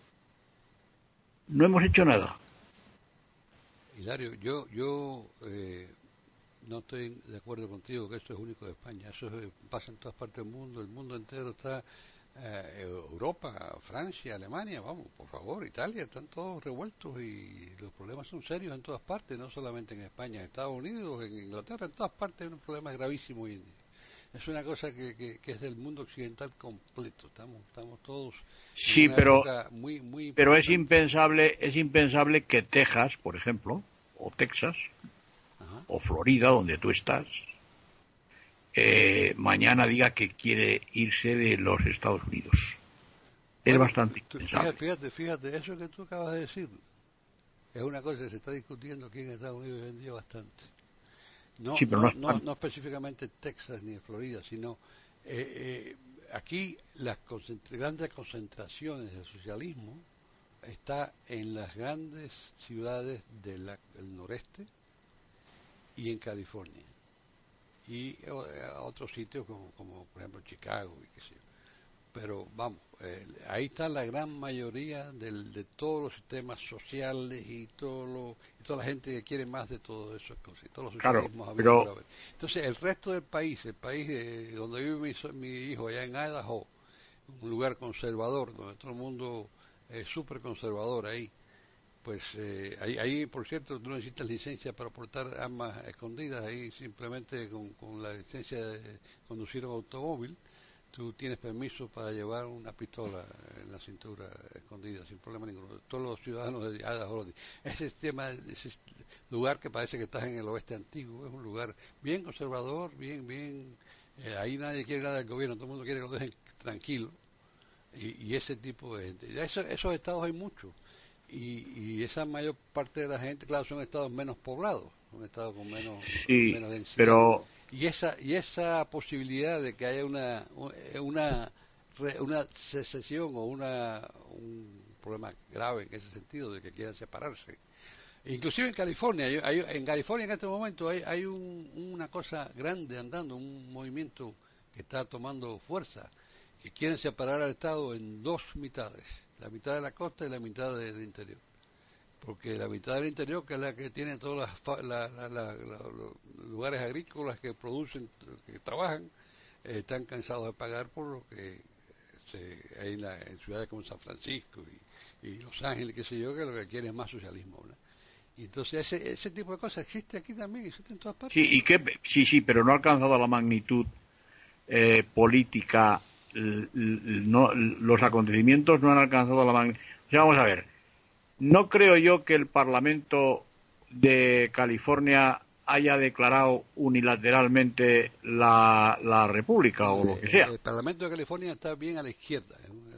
No hemos hecho nada. Hilario, yo, yo eh, no estoy de acuerdo contigo que esto es único de España. Eso es, pasa en todas partes del mundo. El mundo entero está... Eh, Europa, Francia, Alemania, vamos, por favor, Italia, están todos revueltos y los problemas son serios en todas partes, no solamente en España, en Estados Unidos, en Inglaterra, en todas partes hay un problema gravísimo hoy en día. Es una cosa que, que, que es del mundo occidental completo, estamos, estamos todos sí, en una pero, época muy, muy pero es impensable, es impensable que Texas, por ejemplo, o Texas, Ajá. o Florida, donde tú estás, Eh, mañana diga que quiere irse de los Estados Unidos. Es bueno, bastante tú, impensable. Fíjate, fíjate, eso que tú acabas de decir es una cosa que se está discutiendo aquí en Estados Unidos hoy en día bastante. No, sí, no, no, no, no específicamente en Texas ni en Florida, sino eh, eh, aquí las concent- grandes concentraciones del socialismo está en las grandes ciudades de la, del noreste y en California. Y a otros sitios como, como por ejemplo Chicago y qué sé yo. Pero vamos, eh, ahí está la gran mayoría del, de todos los sistemas sociales y todo lo, y toda la gente que quiere más de todas esas cosas, y todos los socialismos. Claro, pero... Entonces el resto del país, el país eh, donde vive mi, mi hijo allá en Idaho, un lugar conservador, donde todo el mundo es súper conservador ahí, pues eh, ahí, ahí, por cierto, tú no necesitas licencia para portar armas escondidas. Ahí simplemente con, con la licencia de conducir un automóvil, tú tienes permiso para llevar una pistola en la cintura escondida, sin problema ninguno. Todos los ciudadanos de Idaho. Ese tema, ese lugar que parece que estás en el oeste antiguo, es un lugar bien conservador, bien, bien... Eh, ahí nadie quiere nada del gobierno, todo el mundo quiere que lo dejen tranquilo. Y, y ese tipo de gente. Eso, esos estados hay muchos. Y, y esa mayor parte de la gente, claro, son estados menos poblados, son estados con menos, sí, menos densidad. Pero... Y esa y esa posibilidad de que haya una una una secesión o una un problema grave en ese sentido de que quieran separarse. Inclusive en California, hay, hay, en California en este momento hay, hay un, una cosa grande andando, un movimiento que está tomando fuerza, que quieren separar al estado en dos mitades. La mitad de la costa y la mitad del interior. Porque la mitad del interior, que es la que tiene todos las, la, la, la, la, los lugares agrícolas que producen, que trabajan, eh, están cansados de pagar por lo que se, hay en, la, en ciudades como San Francisco y, y Los Ángeles, qué sé yo, que lo que quieren es más socialismo, ¿verdad? Y entonces ese, ese tipo de cosas existe aquí también, existe en todas partes. Sí, y que, sí, sí, pero no ha alcanzado la magnitud eh, política. No, los acontecimientos no han alcanzado la magnitud. O sea, vamos a ver, no creo yo que el Parlamento de California haya declarado unilateralmente la, la República no, o lo que sea. El, el Parlamento de California está bien a la izquierda,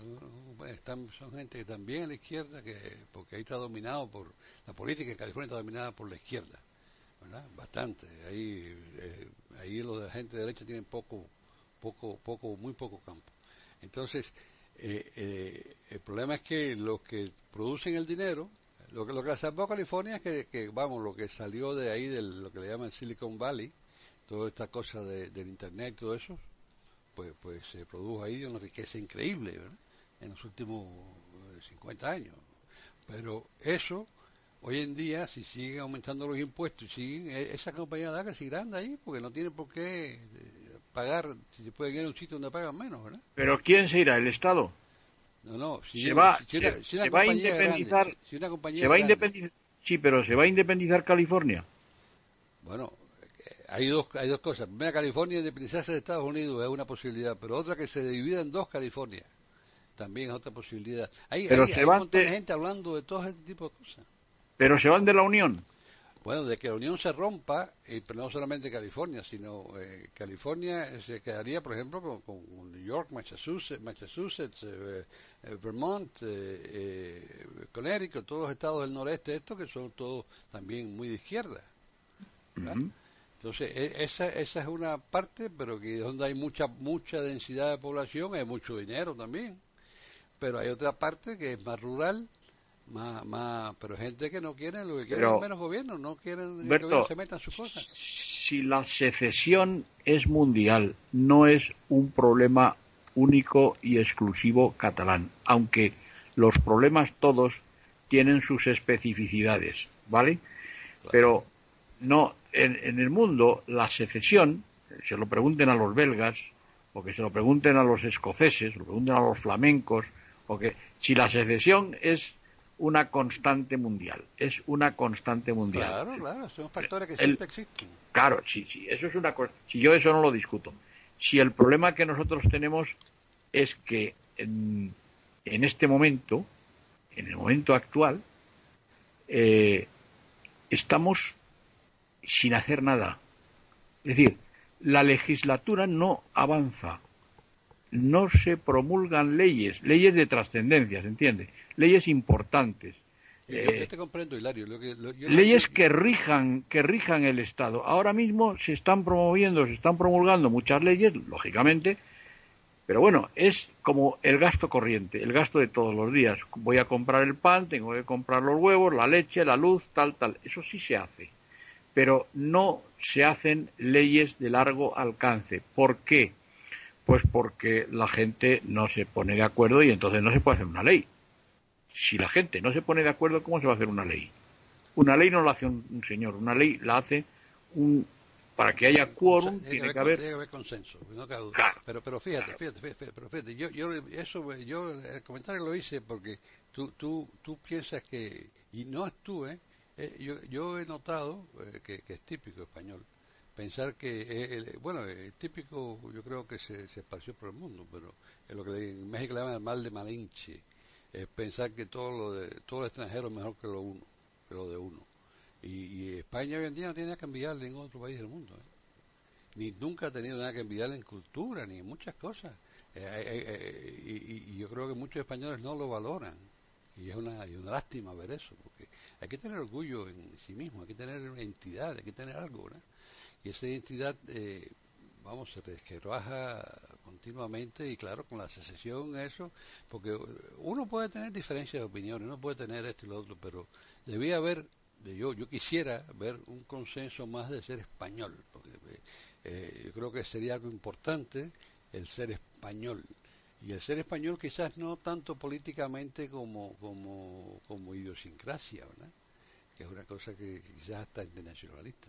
están, son gente que están bien a la izquierda, que porque ahí está dominado por la política en California, está dominada por la izquierda, ¿verdad? Bastante. Ahí, eh, ahí los de la gente de derecha tienen poco poco, poco, muy poco campo. Entonces, eh, eh, el problema es que los que producen el dinero, lo que lo que salvó a California es que, que, vamos, lo que salió de ahí, de lo que le llaman Silicon Valley, toda esta cosa de, del Internet y todo eso, pues, pues se produjo ahí de una riqueza increíble, ¿verdad? En los últimos cincuenta años. Pero eso, hoy en día, si siguen aumentando los impuestos y siguen, esa compañía de acá seguirán ahí, porque no tienen por qué pagar, si se pueden ir a un sitio donde pagan menos, ¿verdad? ¿Pero quién se irá? ¿El Estado? No, no, si se yo, va, si una, se, si una se va a independizar, grande, si una compañía se va a grande, independizar, sí, pero se va a independizar California. Bueno, hay dos hay dos cosas. Primera, California independizarse de Estados Unidos es una posibilidad, pero otra que se divida en dos California también es otra posibilidad. Hay, pero hay, se hay un van montón de, de gente hablando de todo este tipo de cosas. Pero se van de la Unión. Bueno, de que la Unión se rompa, eh, pero no solamente California, sino eh, California se quedaría, por ejemplo, con, con New York, Massachusetts, Massachusetts eh, eh, Vermont, eh, eh, Connecticut, todos los estados del noreste, estos que son todos también muy de izquierda. Uh-huh. Entonces, e- esa, esa es una parte, pero que donde hay mucha mucha densidad de población, hay mucho dinero también. Pero hay otra parte que es más rural, más, más, pero gente que no quiere, lo que quieren Pero, es menos gobierno, no quieren que Berto, el gobierno se meta en sus cosas. Si la secesión es mundial, no es un problema único y exclusivo catalán, aunque los problemas todos tienen sus especificidades, ¿vale? Claro. Pero no, en, en el mundo la secesión, se lo pregunten a los belgas, o que se lo pregunten a los escoceses, lo pregunten a los flamencos, o que si la secesión es una constante mundial, es una constante mundial. Claro, claro, son factores que el, siempre existen. Claro, sí, sí, eso es una cosa. Si yo eso no lo discuto. Si el problema que nosotros tenemos es que en, en este momento, en el momento actual, eh, estamos sin hacer nada. Es decir, la legislatura no avanza. No se promulgan leyes, leyes de trascendencia, ¿se entiende? Leyes importantes. Yo, eh, yo te comprendo, Hilario. Lo que, lo, yo leyes lo... que rijan, que rijan el Estado. Ahora mismo se están promoviendo, se están promulgando muchas leyes, lógicamente, pero bueno, es como el gasto corriente, el gasto de todos los días. Voy a comprar el pan, tengo que comprar los huevos, la leche, la luz, tal, tal. Eso sí se hace. Pero no se hacen leyes de largo alcance. ¿Por qué? Pues porque la gente no se pone de acuerdo y entonces no se puede hacer una ley. Si la gente no se pone de acuerdo, ¿cómo se va a hacer una ley? Una ley no la hace un, un señor, una ley la hace un... Para que haya quórum tiene, tiene que que haber... Tiene que haber consenso, no cabe duda. Claro, pero, pero fíjate, claro. fíjate, fíjate, pero fíjate, yo, yo, eso, yo el comentario lo hice porque tú, tú, tú piensas que, y no es tú, ¿eh? eh yo, yo he notado eh, que, que es típico español, pensar que, eh, el, bueno, es típico, yo creo que se, se esparció por el mundo, pero es lo que en México le llaman el mal de Malinche, es pensar que todo lo de todo lo extranjero es mejor que lo uno, que lo de uno. Y, y España hoy en día no tiene nada que envidiarle en otro país del mundo, ¿eh? Ni nunca ha tenido nada que envidiarle en cultura, ni en muchas cosas. Eh, eh, eh, y, y yo creo que muchos españoles no lo valoran. Y es una, y una lástima ver eso, porque hay que tener orgullo en sí mismo, hay que tener entidad, hay que tener algo, ¿verdad? Y esa identidad, eh, vamos, se resquebraja continuamente y claro, con la secesión eso, porque uno puede tener diferencias de opiniones, uno puede tener esto y lo otro, pero debía haber, yo yo quisiera ver un consenso más de ser español, porque eh, yo creo que sería algo importante el ser español. Y el ser español quizás no tanto políticamente como como como idiosincrasia, ¿verdad? Que es una cosa que quizás hasta internacionalista.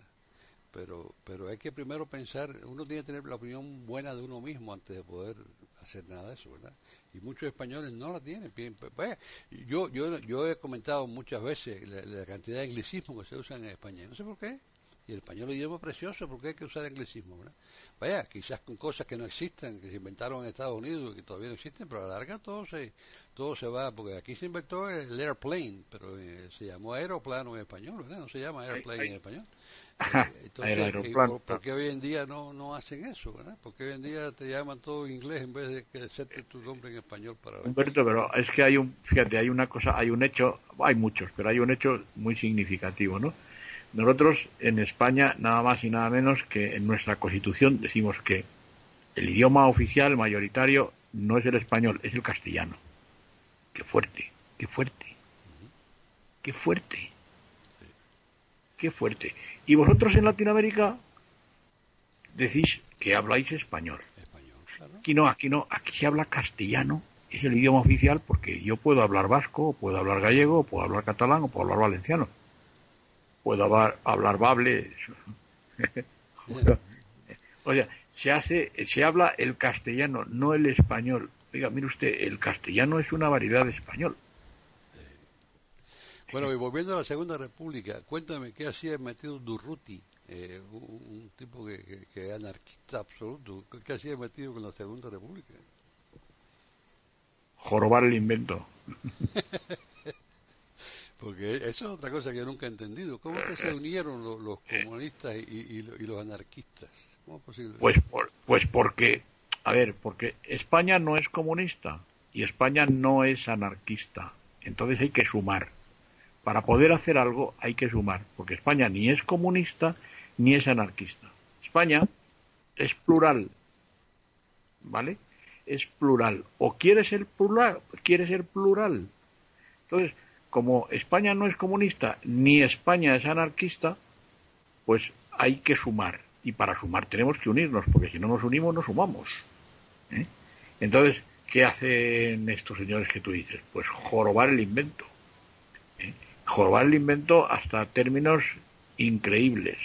Pero pero hay que primero pensar, uno tiene que tener la opinión buena de uno mismo antes de poder hacer nada de eso, ¿verdad? Y muchos españoles no la tienen. Pues, yo yo yo he comentado muchas veces la, la cantidad de anglicismos que se usan en España, no sé por qué. Y el español es un idioma precioso, ¿por qué hay que usar anglicismo, verdad? Vaya, quizás con cosas que no existen, que se inventaron en Estados Unidos y que todavía no existen, pero a la larga todo se todo se va, porque aquí se inventó el airplane, pero eh, se llamó aeroplano en español, ¿verdad? No se llama airplane ay, ay. en español. Eh, entonces, eh, ¿por, ¿por qué hoy en día no, no hacen eso, verdad? Porque hoy en día te llaman todo en inglés en vez de que hacerte tu nombre en español para ver. Humberto, pero es que hay un, fíjate, hay una cosa, hay un hecho, hay muchos, pero hay un hecho muy significativo, ¿no? Nosotros en España nada más y nada menos que en nuestra Constitución decimos que el idioma oficial mayoritario no es el español, es el castellano. Qué fuerte, qué fuerte, qué fuerte, qué fuerte. Y vosotros en Latinoamérica decís que habláis español. Español, claro. Aquí no, aquí no, aquí se habla castellano, es el idioma oficial porque yo puedo hablar vasco, o puedo hablar gallego, o puedo hablar catalán, o puedo hablar valenciano. Puedo hablar, hablar bable. O sea, se hace, se habla el castellano, no el español. Oiga, mire usted, el castellano es una variedad de español. Bueno, y volviendo a la Segunda República, cuéntame qué hacía metido Durruti eh, un, un tipo que, que, que es anarquista absoluto, que, que hacía metido con la Segunda República. Jorobar el invento. Porque eso es otra cosa que yo nunca he entendido. ¿Cómo es que se unieron los, los comunistas y, y, y los anarquistas? ¿Cómo es posible? Pues, por, pues porque, a ver, porque España no es comunista y España no es anarquista. Entonces hay que sumar. Para poder hacer algo hay que sumar, porque España ni es comunista ni es anarquista. España es plural, ¿vale? Es plural. O quiere ser plural, quiere ser plural. Entonces, como España no es comunista ni España es anarquista, pues hay que sumar. Y para sumar tenemos que unirnos, porque si no nos unimos, no sumamos. ¿eh? Entonces, ¿qué hacen estos señores que tú dices? Pues jorobar el invento. ¿eh? Jorobar el invento hasta términos increíbles.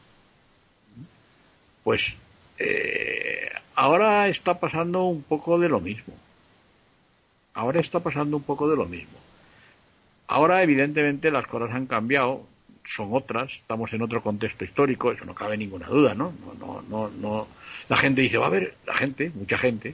Pues eh, ahora está pasando un poco de lo mismo. Ahora está pasando un poco de lo mismo. Ahora, evidentemente, las cosas han cambiado, son otras, estamos en otro contexto histórico, eso no cabe ninguna duda, ¿no? No, no, no, no. La gente dice, va a haber, la gente, mucha gente,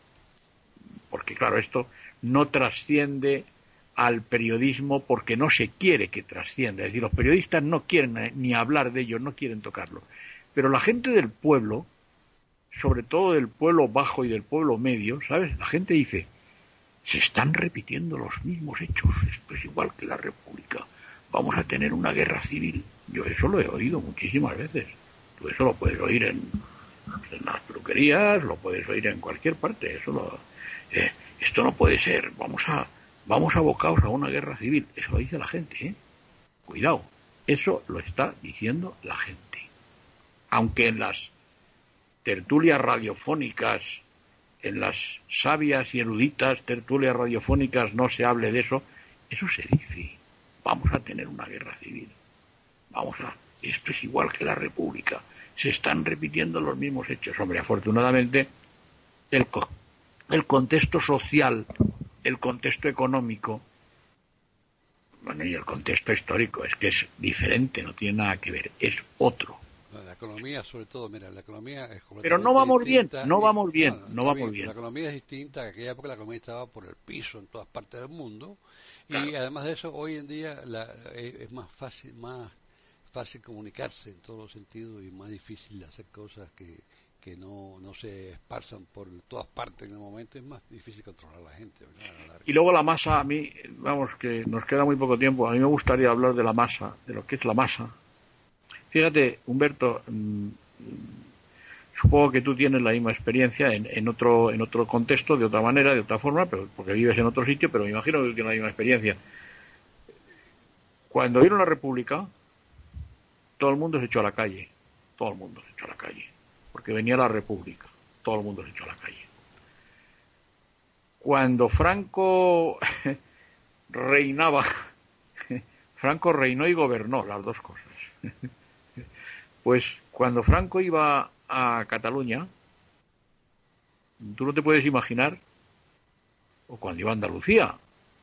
porque claro, esto no trasciende al periodismo porque no se quiere que trascienda, es decir, los periodistas no quieren ni hablar de ello, no quieren tocarlo, pero la gente del pueblo, sobre todo del pueblo bajo y del pueblo medio, ¿sabes? La gente dice, se están repitiendo los mismos hechos, esto es igual que la República, vamos a tener una guerra civil. Yo eso lo he oído muchísimas veces, tú eso lo puedes oír en, en las peluquerías, lo puedes oír en cualquier parte, eso lo, eh, esto no puede ser, vamos a vamos abocados a una guerra civil, eso lo dice la gente, ¿eh? Cuidado, eso lo está diciendo la gente, aunque en las tertulias radiofónicas, en las sabias y eruditas tertulias radiofónicas no se hable de eso, eso se dice. Vamos a tener una guerra civil. Vamos a... Esto es igual que la República. Se están repitiendo los mismos hechos. Hombre, afortunadamente, el, co- el contexto social, el contexto económico, bueno, y el contexto histórico, es que es diferente, no tiene nada que ver, es otro. La economía, sobre todo, mira, la economía es completamente Pero no vamos bien, no y, vamos bien, no, no vamos bien. bien. La economía es distinta, en aquella época la economía estaba por el piso en todas partes del mundo Claro. y además de eso, hoy en día la, es, es más fácil, más fácil comunicarse en todos los sentidos y más difícil hacer cosas que, que no, no se esparzan por todas partes en el momento, es más difícil controlar a la gente, ¿verdad? Y luego la masa, a mí, vamos, que nos queda muy poco tiempo, a mí me gustaría hablar de la masa, de lo que es la masa. Fíjate, Humberto, mmm, supongo que tú tienes la misma experiencia en, en otro en otro contexto, de otra manera, de otra forma, pero porque vives en otro sitio, pero me imagino que tú tienes la misma experiencia. Cuando vieron la República, todo el mundo se echó a la calle, todo el mundo se echó a la calle, porque venía la República, todo el mundo se echó a la calle. Cuando Franco reinaba, Franco reinó y gobernó, las dos cosas. Pues cuando Franco iba a Cataluña, tú no te puedes imaginar, o cuando iba a Andalucía,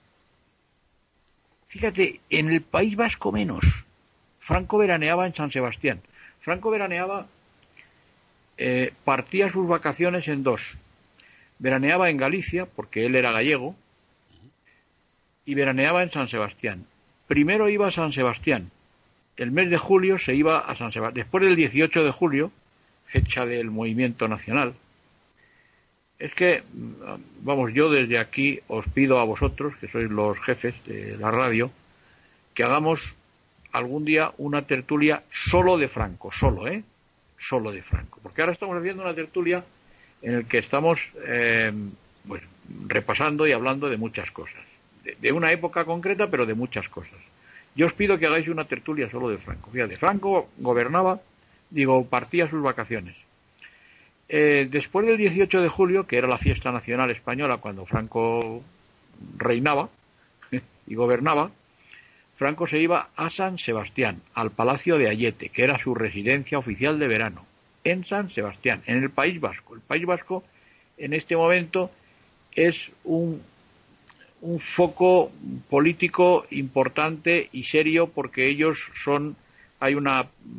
fíjate, en el País Vasco menos, Franco veraneaba en San Sebastián. Franco veraneaba, eh, partía sus vacaciones en dos. Veraneaba en Galicia, porque él era gallego, y veraneaba en San Sebastián. Primero iba a San Sebastián. El mes de julio se iba a San Sebastián. Después del dieciocho de julio, fecha del movimiento nacional, es que, vamos, yo desde aquí os pido a vosotros, que sois los jefes de la radio, que hagamos algún día una tertulia solo de Franco, solo, ¿eh? Solo de Franco. Porque ahora estamos haciendo una tertulia en la que estamos eh, pues, repasando y hablando de muchas cosas. De, de una época concreta, pero de muchas cosas. Yo os pido que hagáis una tertulia solo de Franco. Fíjate, Franco gobernaba, digo, partía sus vacaciones. Eh, después del dieciocho de julio, que era la fiesta nacional española cuando Franco reinaba y gobernaba, Franco se iba a San Sebastián, al Palacio de Ayete, que era su residencia oficial de verano, en San Sebastián, en el País Vasco. El País Vasco, en este momento, es un, un foco político importante y serio porque ellos son, hay una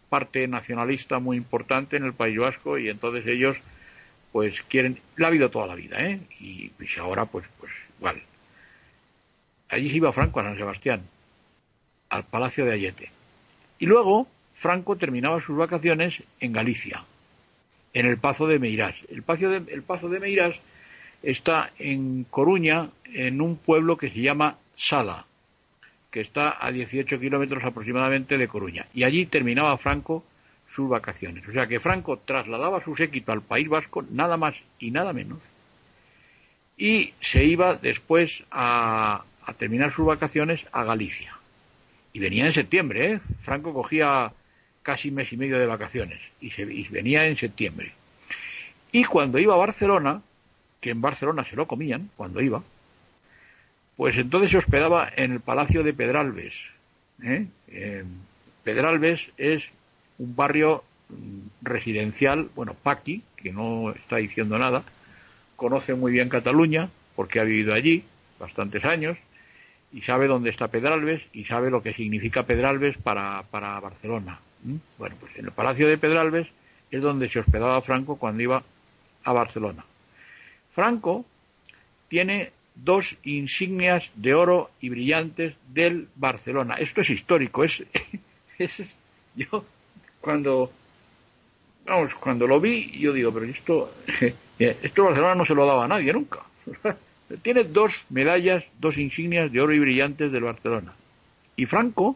parte nacionalista muy importante en el País Vasco y entonces ellos pues quieren, la ha habido toda la vida, ¿eh? Y pues ahora pues pues igual. Allí se iba Franco a San Sebastián, al Palacio de Ayete. Y luego Franco terminaba sus vacaciones en Galicia, en el Pazo de Meirás. El Pazo de, el Pazo de Meirás está en Coruña, en un pueblo que se llama Sada, que está a dieciocho kilómetros aproximadamente de Coruña. Y allí terminaba Franco sus vacaciones. O sea que Franco trasladaba su séquito al País Vasco, nada más y nada menos, y se iba después a, a terminar sus vacaciones a Galicia. Y venía en septiembre, ¿eh? Franco cogía casi mes y medio de vacaciones y, se, y venía en septiembre. Y cuando iba a Barcelona, que en Barcelona se lo comían, cuando iba, pues entonces se hospedaba en el Palacio de Pedralbes. ¿eh? Eh, Pedralbes es un barrio residencial, bueno, Paqui, que no está diciendo nada, conoce muy bien Cataluña, porque ha vivido allí bastantes años, y sabe dónde está Pedralbes, y sabe lo que significa Pedralbes para, para Barcelona. ¿Mm? Bueno, pues en el Palacio de Pedralbes es donde se hospedaba Franco cuando iba a Barcelona. Franco tiene dos insignias de oro y brillantes del Barcelona. Esto es histórico, es, es yo cuando vamos, cuando lo vi, yo digo, pero esto esto Barcelona no se lo daba a nadie nunca. Tiene dos medallas, dos insignias de oro y brillantes del Barcelona. Y Franco,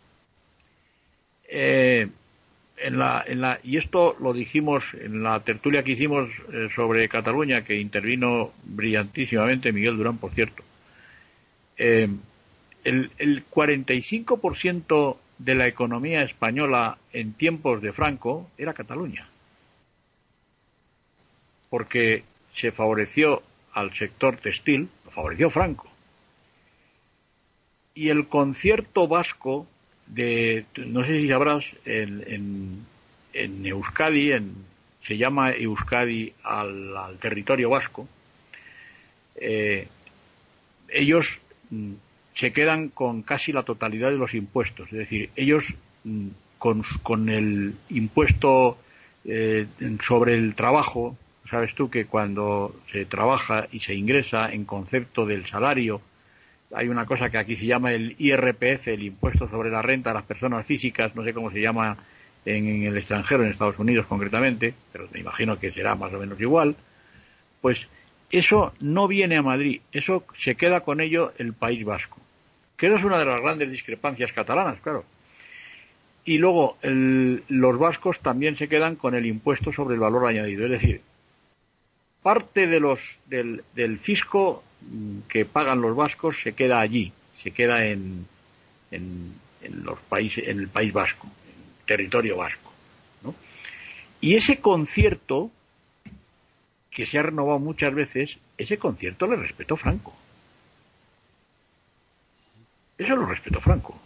eh, en la, en la, y esto lo dijimos en la tertulia que hicimos eh, sobre Cataluña, que intervino brillantísimamente Miguel Durán, por cierto, eh, el, el cuarenta y cinco por ciento de la economía española en tiempos de Franco era Cataluña, porque se favoreció al sector textil, lo favoreció Franco. Y el concierto vasco de, no sé si sabrás, en, en, en Euskadi, en, se llama Euskadi al, al territorio vasco, eh, ellos mm, se quedan con casi la totalidad de los impuestos, es decir, ellos mm, con, con el impuesto eh, sobre el trabajo. Sabes tú que cuando se trabaja y se ingresa en concepto del salario, hay una cosa que aquí se llama el I R P F, el impuesto sobre la renta de las personas físicas, no sé cómo se llama en, en el extranjero, en Estados Unidos concretamente, pero me imagino que será más o menos igual. Pues eso no viene a Madrid, eso se queda con ello el País Vasco, que es una de las grandes discrepancias catalanas, claro. Y luego el, los vascos también se quedan con el impuesto sobre el valor añadido, es decir, parte de los del, del fisco que pagan los vascos se queda allí, se queda en, en, en los países, en el País Vasco, en el territorio vasco, ¿no? Y ese concierto, que se ha renovado muchas veces, ese concierto le respetó Franco. Eso lo respetó Franco.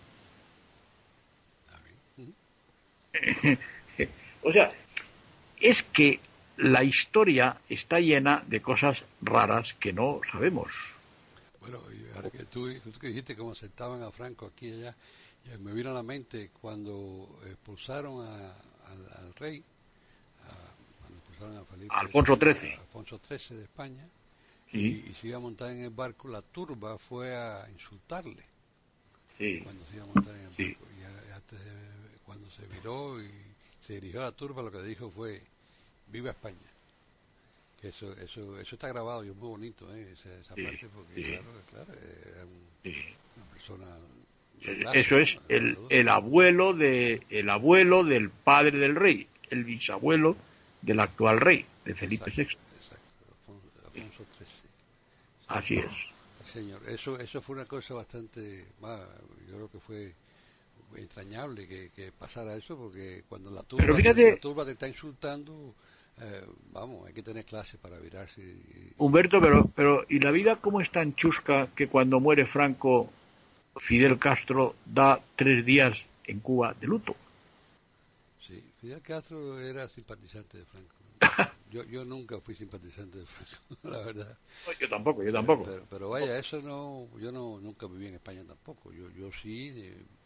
O sea, es que la historia está llena de cosas raras que no sabemos. Bueno, y ahora que tú, tú que dijiste cómo aceptaban a Franco aquí y allá, y me vino a la mente cuando expulsaron a, al, al rey, a, cuando expulsaron a Felipe, Alfonso trece. A Alfonso trece de España, sí. y, y se iba a montar en el barco, la turba fue a insultarle. Sí. Cuando se iba a montar en el sí. barco. Y a, a, cuando se viró y se dirigió a la turba, lo que dijo fue: ¡Viva España! Que eso, eso, eso está grabado y es muy bonito, ¿eh? esa, esa sí, parte, porque sí. claro, claro, era un, sí. una persona. Clase, eso es ¿no? el, el abuelo de, el abuelo del padre del rey, el bisabuelo del actual rey, de Felipe exacto, sexto. Exacto, Alfonso trece. Así es. Señor, eso, eso fue una cosa bastante, bah, yo creo que fue entrañable que, que pasara eso, porque cuando la turba, fíjate, la turba te está insultando, eh, vamos, hay que tener clase para virarse. Y... Humberto, pero, pero ¿y la vida cómo es tan chusca que cuando muere Franco, Fidel Castro da tres días en Cuba de luto? Sí, Fidel Castro era simpatizante de Franco. Yo, yo nunca fui simpatizante de Franco, la verdad. Yo tampoco, yo tampoco. Pero, pero, pero vaya, eso no, yo no nunca viví en España tampoco. Yo, yo sí. Eh,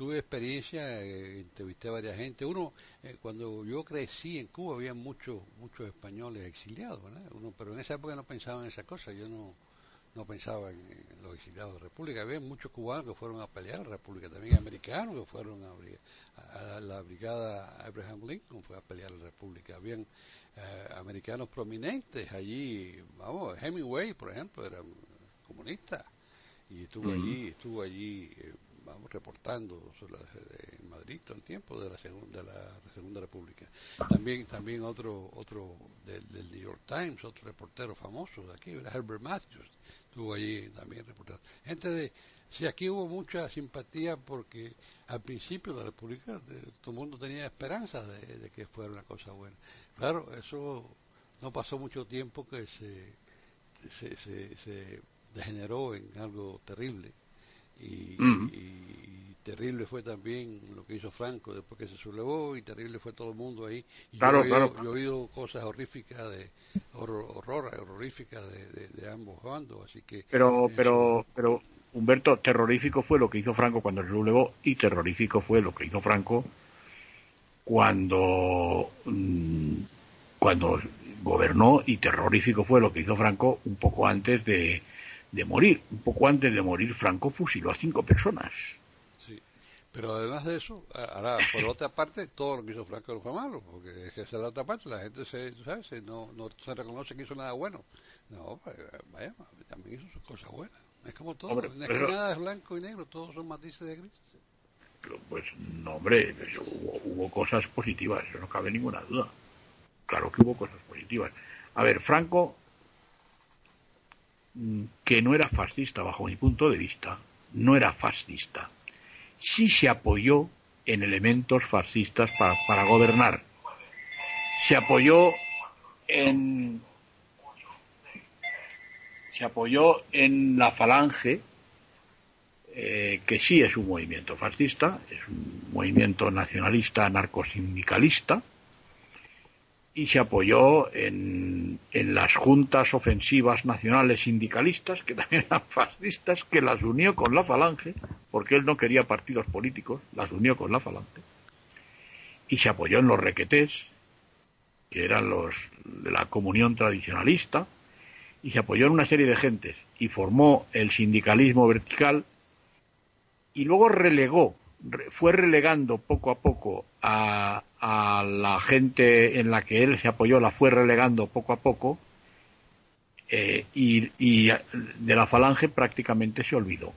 tuve experiencia, eh, entrevisté a varias gente. Uno, eh, cuando yo crecí en Cuba había muchos muchos españoles exiliados, ¿verdad? Uno, pero en esa época no pensaba en esa cosa, yo no no pensaba en, en los exiliados de la República. Había muchos cubanos que fueron a pelear a la República, también americanos que fueron a, a, a la brigada Abraham Lincoln, fue a pelear a la República. Habían eh, americanos prominentes allí, vamos, Hemingway, por ejemplo, era comunista y estuvo Mm. allí, estuvo allí, eh, vamos, reportando sobre la, eh, en Madrid todo el tiempo de la segunda, de la Segunda República. También, también otro, otro del, del New York Times, otro reportero famoso de aquí, era Herbert Matthews, estuvo allí también reportando. Gente de, sí, aquí hubo mucha simpatía porque al principio de la República de, todo el mundo tenía esperanza de, de que fuera una cosa buena. Claro, eso no pasó mucho tiempo que se, se, se, se degeneró en algo terrible. Y, Mm. y, y terrible fue también lo que hizo Franco después que se sublevó, y terrible fue todo el mundo ahí. Y yo, Claro, he claro. oído, yo he oído cosas horríficas, de horror, horror horroríficas de, de, de ambos bandos, así que Pero, eso. pero, pero, Humberto, terrorífico fue lo que hizo Franco cuando se sublevó y terrorífico fue lo que hizo Franco cuando, mm, cuando gobernó, y terrorífico fue lo que hizo Franco un poco antes de, de morir. Un poco antes de morir, Franco fusiló a cinco personas. Sí. Pero además de eso, ahora, por otra parte, todo lo que hizo Franco no fue malo, porque esa es la otra parte, la gente se, ¿sabes? Se, no, no se reconoce que hizo nada bueno. No, pues, vaya, también hizo sus cosas buenas. Es como todo, Hombre, no es que pero, nada es blanco y negro, todos son matices de gris. pues no, hombre, pero hubo, hubo cosas positivas, eso no cabe ninguna duda. Claro que hubo cosas positivas. A ver, Franco, que no era fascista bajo mi punto de vista, no era fascista. Sí se apoyó en elementos fascistas para, para gobernar. Se apoyó en se apoyó en la Falange, eh, que sí es un movimiento fascista, es un movimiento nacionalista anarcosindicalista, y se apoyó en, en las juntas ofensivas nacionales sindicalistas, que también eran fascistas, que las unió con la Falange, porque él no quería partidos políticos, las unió con la Falange, y se apoyó en los requetés, que eran los de la comunión tradicionalista, y se apoyó en una serie de gentes, y formó el sindicalismo vertical, y luego relegó, fue relegando poco a poco a, a la gente en la que él se apoyó, la fue relegando poco a poco, eh, y, y de la Falange prácticamente se olvidó.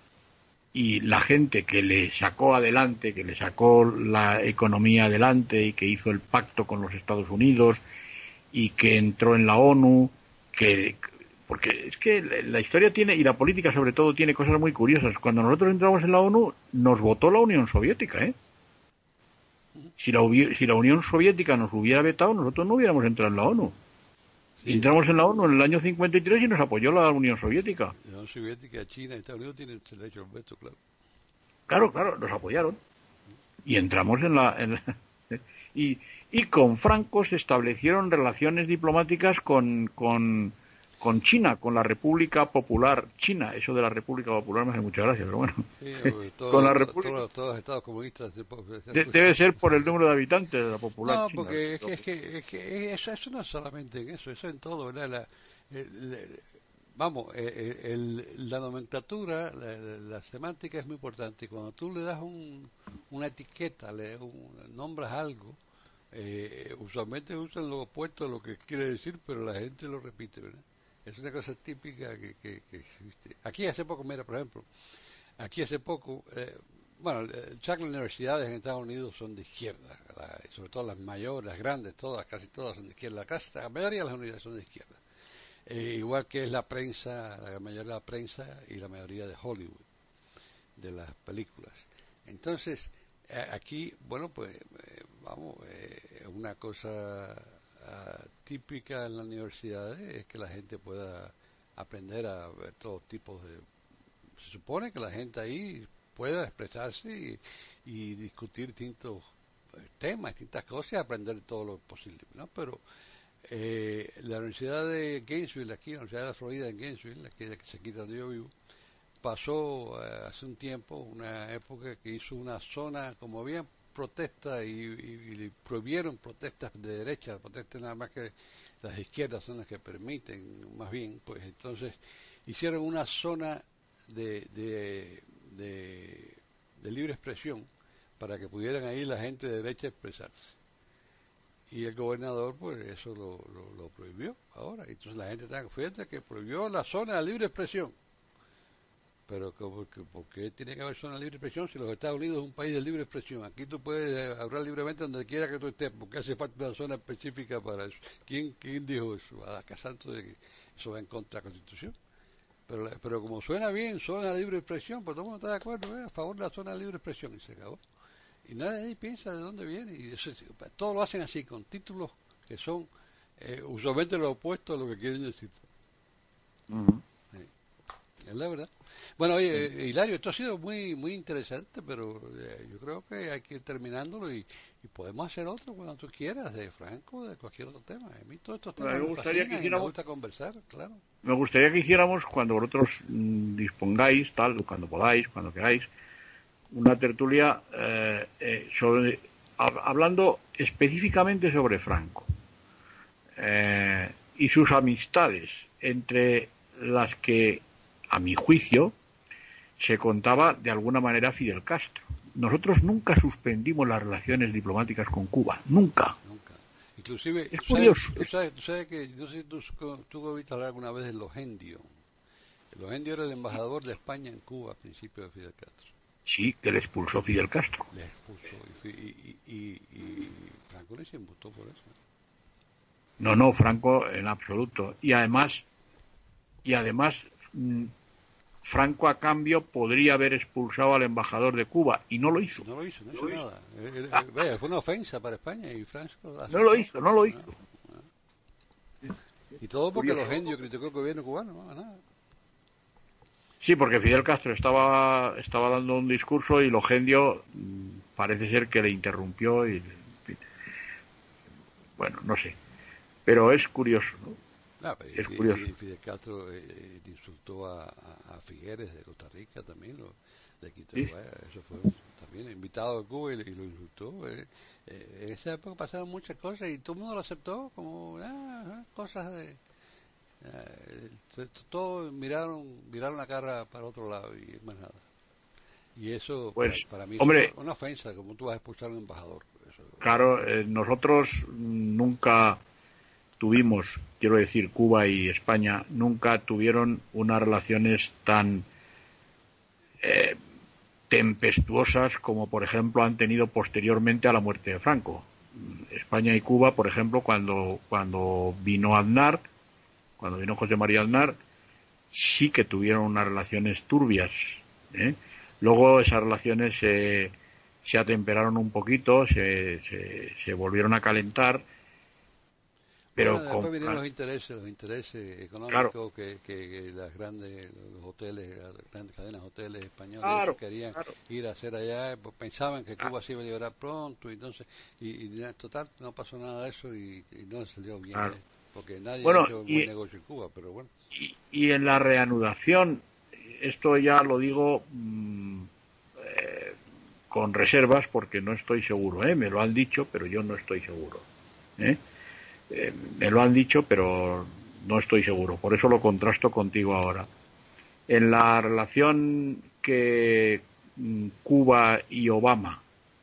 Y la gente que le sacó adelante, que le sacó la economía adelante y que hizo el pacto con los Estados Unidos y que entró en la ONU, que porque es que la historia tiene, y la política sobre todo, tiene cosas muy curiosas. Cuando nosotros entramos en la ONU, nos votó la Unión Soviética, ¿eh? Si la, si la Unión Soviética nos hubiera vetado, nosotros no hubiéramos entrado en la ONU. Sí. Entramos en la ONU en el año cincuenta y tres y nos apoyó la Unión Soviética. La Unión Soviética, China y Estados Unidos tienen derecho al veto, claro. Claro, claro, nos apoyaron. Y entramos en la... En la y, y con Franco se establecieron relaciones diplomáticas con... con con China, con la República Popular China. Eso de la República Popular me hace mucha gracia, pero bueno. Sí, todo, con la todo, República... todo, todos los estados comunistas. De, de, debe ser por el número de habitantes de la Popular no, China. No, porque es que, es que, es que eso, eso no es solamente en eso, eso en todo, ¿verdad? La, el, el, vamos, el, el, la nomenclatura, la, la semántica es muy importante. Cuando tú le das un, una etiqueta, le un, nombras algo, eh, usualmente usan lo opuesto a lo que quiere decir, pero la gente lo repite, ¿verdad? Es una cosa típica que, que, que existe. Aquí hace poco, mira, por ejemplo, aquí hace poco, eh, bueno, ya las universidades en Estados Unidos son de izquierda, la, sobre todo las mayores, las grandes, todas, casi todas son de izquierda, casi, la mayoría de las universidades son de izquierda. Eh, igual que es la prensa, la mayoría de la prensa y la mayoría de Hollywood, de las películas. Entonces, eh, aquí, bueno, pues, eh, vamos, eh, una cosa... Uh, típica en las universidades es que la gente pueda aprender a ver todo tipo de... Se supone que la gente ahí pueda expresarse y, y discutir distintos temas, distintas cosas y aprender todo lo posible, ¿no? Pero eh, la Universidad de Gainesville, aquí, la Universidad de la Florida en Gainesville, aquí, aquí aquí donde yo vivo, pasó eh, hace un tiempo, una época que hizo una zona, como había protestas y, y, y prohibieron protestas de derecha, protestas nada más que las izquierdas son las que permiten, más bien, pues entonces hicieron una zona de, de, de, de libre expresión para que pudieran ahí la gente de derecha expresarse. Y el gobernador, pues eso lo, lo, lo prohibió ahora. Entonces la gente está, fíjate que prohibió la zona de libre expresión. Pero ¿por qué tiene que haber zona de libre expresión si los Estados Unidos es un país de libre expresión? Aquí tú puedes hablar libremente donde quiera que tú estés, porque hace falta una zona específica para eso. ¿Quién, quién dijo eso? A Casanto de que eso va en contra de la Constitución. Pero, pero como suena bien, zona de libre expresión, pues todo el mundo está de acuerdo, ¿eh? A favor de la zona de libre expresión, y se acabó. Y nadie ahí piensa de dónde viene. Y eso, todo lo hacen así, con títulos que son eh, usualmente lo opuesto a lo que quieren decir. Uh-huh. Sí. Es la verdad. Bueno, oye, sí. Hilario, esto ha sido muy muy interesante, pero eh, yo creo que hay que ir terminándolo y, y podemos hacer otro cuando tú quieras, de Franco, de cualquier otro tema. A mí todos estos temas me, me, gustaría fascinan que hiciéramos, y me gusta conversar, claro. Me gustaría que hiciéramos, cuando vosotros mmm, dispongáis, tal, cuando podáis, cuando queráis, una tertulia eh, eh, sobre, hablando específicamente sobre Franco eh, y sus amistades, entre las que, a mi juicio, se contaba de alguna manera Fidel Castro. Nosotros nunca suspendimos las relaciones diplomáticas con Cuba, nunca. Nunca. Inclusive, es tú curioso. Sabes, tú, sabes, tú sabes que, no sé si tú, tú oíste hablar alguna vez de Logendio. Logendio era el embajador de España en Cuba a principios de Fidel Castro. Sí, que le expulsó Fidel Castro. Le expulsó. Y, y, y, y Franco no se embustó por eso. No, no, Franco en absoluto. Y además, y además, mmm, Franco a cambio podría haber expulsado al embajador de Cuba y no lo hizo. No lo hizo, no, no hizo nada. Eh, eh, vaya, fue una ofensa para España y Franco. No lo hizo, no lo hizo. No, no. Y todo porque Logendio criticó el gobierno cubano, no, nada. Sí, porque Fidel Castro estaba estaba dando un discurso y Logendio mmm, parece ser que le interrumpió y bueno, no sé, pero es curioso, ¿no? Ah, es Fidel, curioso. Fidel Castro eh, insultó a, a, a Figueres de Costa Rica también, lo, le quitó, ¿sí? Vaya, eso fue también invitado a Cuba y, y lo insultó. Eh, eh, en esa época pasaron muchas cosas y todo el mundo lo aceptó como ah, cosas de Eh, todos miraron miraron la cara para otro lado y más nada. Y eso pues, para, para mí hombre, es una, una ofensa, como tú vas a expulsar a un embajador. Eso, claro, eh, nosotros nunca tuvimos, quiero decir, Cuba y España nunca tuvieron unas relaciones tan eh, tempestuosas como, por ejemplo, han tenido posteriormente a la muerte de Franco. España y Cuba, por ejemplo, cuando cuando vino Aznar, cuando vino José María Aznar, sí que tuvieron unas relaciones turbias, ¿eh? Luego esas relaciones se, se atemperaron un poquito, se, se, se volvieron a calentar, pero bueno, después con... vinieron los intereses, los intereses económicos, claro. que, que, que las grandes, los hoteles, las grandes cadenas de hoteles españoles claro, querían claro. ir a hacer allá, pues pensaban que Cuba se iba a liberar pronto, y entonces, y, y total, no pasó nada de eso y, y no salió bien. Claro. ¿eh? Porque nadie bueno, ha hecho un y, buen negocio en Cuba, pero bueno. Y, y en la reanudación, esto ya lo digo mmm, eh, con reservas porque no estoy seguro, ¿eh? Me lo han dicho, pero yo no estoy seguro. ¿eh? Eh, me lo han dicho, pero no estoy seguro. Por eso lo contrasto contigo ahora. En la relación que mmm, Cuba y Obama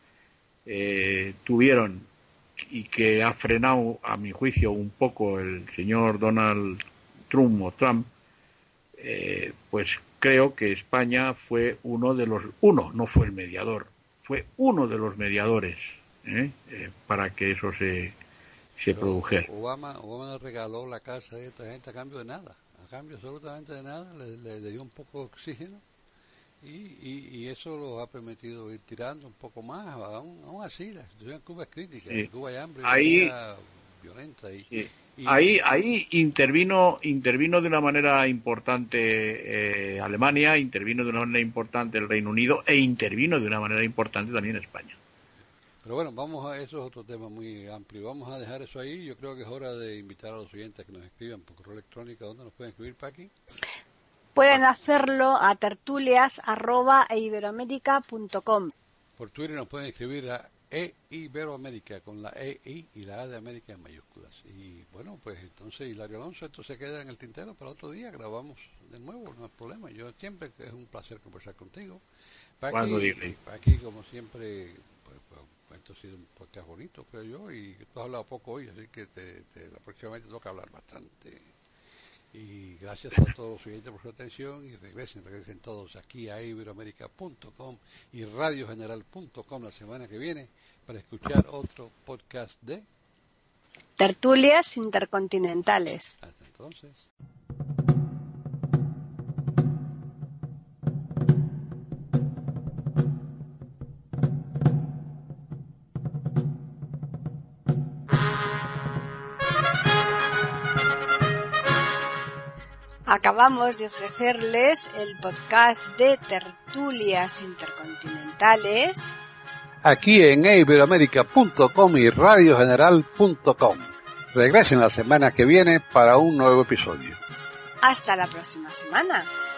eh, tuvieron y que ha frenado, a mi juicio, un poco el señor Donald Trump o Trump, eh, pues creo que España fue uno de los, uno, no fue el mediador, fue uno de los mediadores ¿eh? Eh, para que eso se, se produjera. Obama, Obama regaló la casa de esta gente a cambio de nada, a cambio absolutamente de nada, le, le, le dio un poco de oxígeno y, y, y eso lo ha permitido ir tirando un poco más, aún, aún así la situación en Cuba es crítica, sí. En Cuba hay hambre, ahí, violenta y, sí. y ahí ahí intervino intervino de una manera importante eh, Alemania, intervino de una manera importante el Reino Unido e intervino de una manera importante también España. Pero bueno, vamos a eso es otro tema muy amplio. Vamos a dejar eso ahí. Yo creo que es hora de invitar a los oyentes a que nos escriban por correo electrónico. ¿Dónde nos pueden escribir, Paqui? pueden hacerlo a tertulias arroba iberoamerica punto com. Por Twitter nos pueden escribir a eiberoamérica con la E, I y la A de América en mayúsculas. Y bueno, pues entonces, Hilario Alonso, esto se queda en el tintero para otro día, grabamos de nuevo, no hay problema. Yo siempre, es un placer conversar contigo. Cuando dije. Aquí, como siempre, pues, pues, esto ha sido un podcast bonito, creo yo, y tú has hablado poco hoy, así que te, te, la próxima vez te toca hablar bastante. Y gracias a todos los oyentes por su atención, y regresen, regresen todos aquí a iberoamerica punto com y radio general punto com la semana que viene para escuchar otro podcast de Tertulias Intercontinentales. Hasta entonces. Acabamos de ofrecerles el podcast de Tertulias Intercontinentales aquí en iberoamerica punto com y radio general punto com. Regresen la semana que viene para un nuevo episodio. Hasta la próxima semana.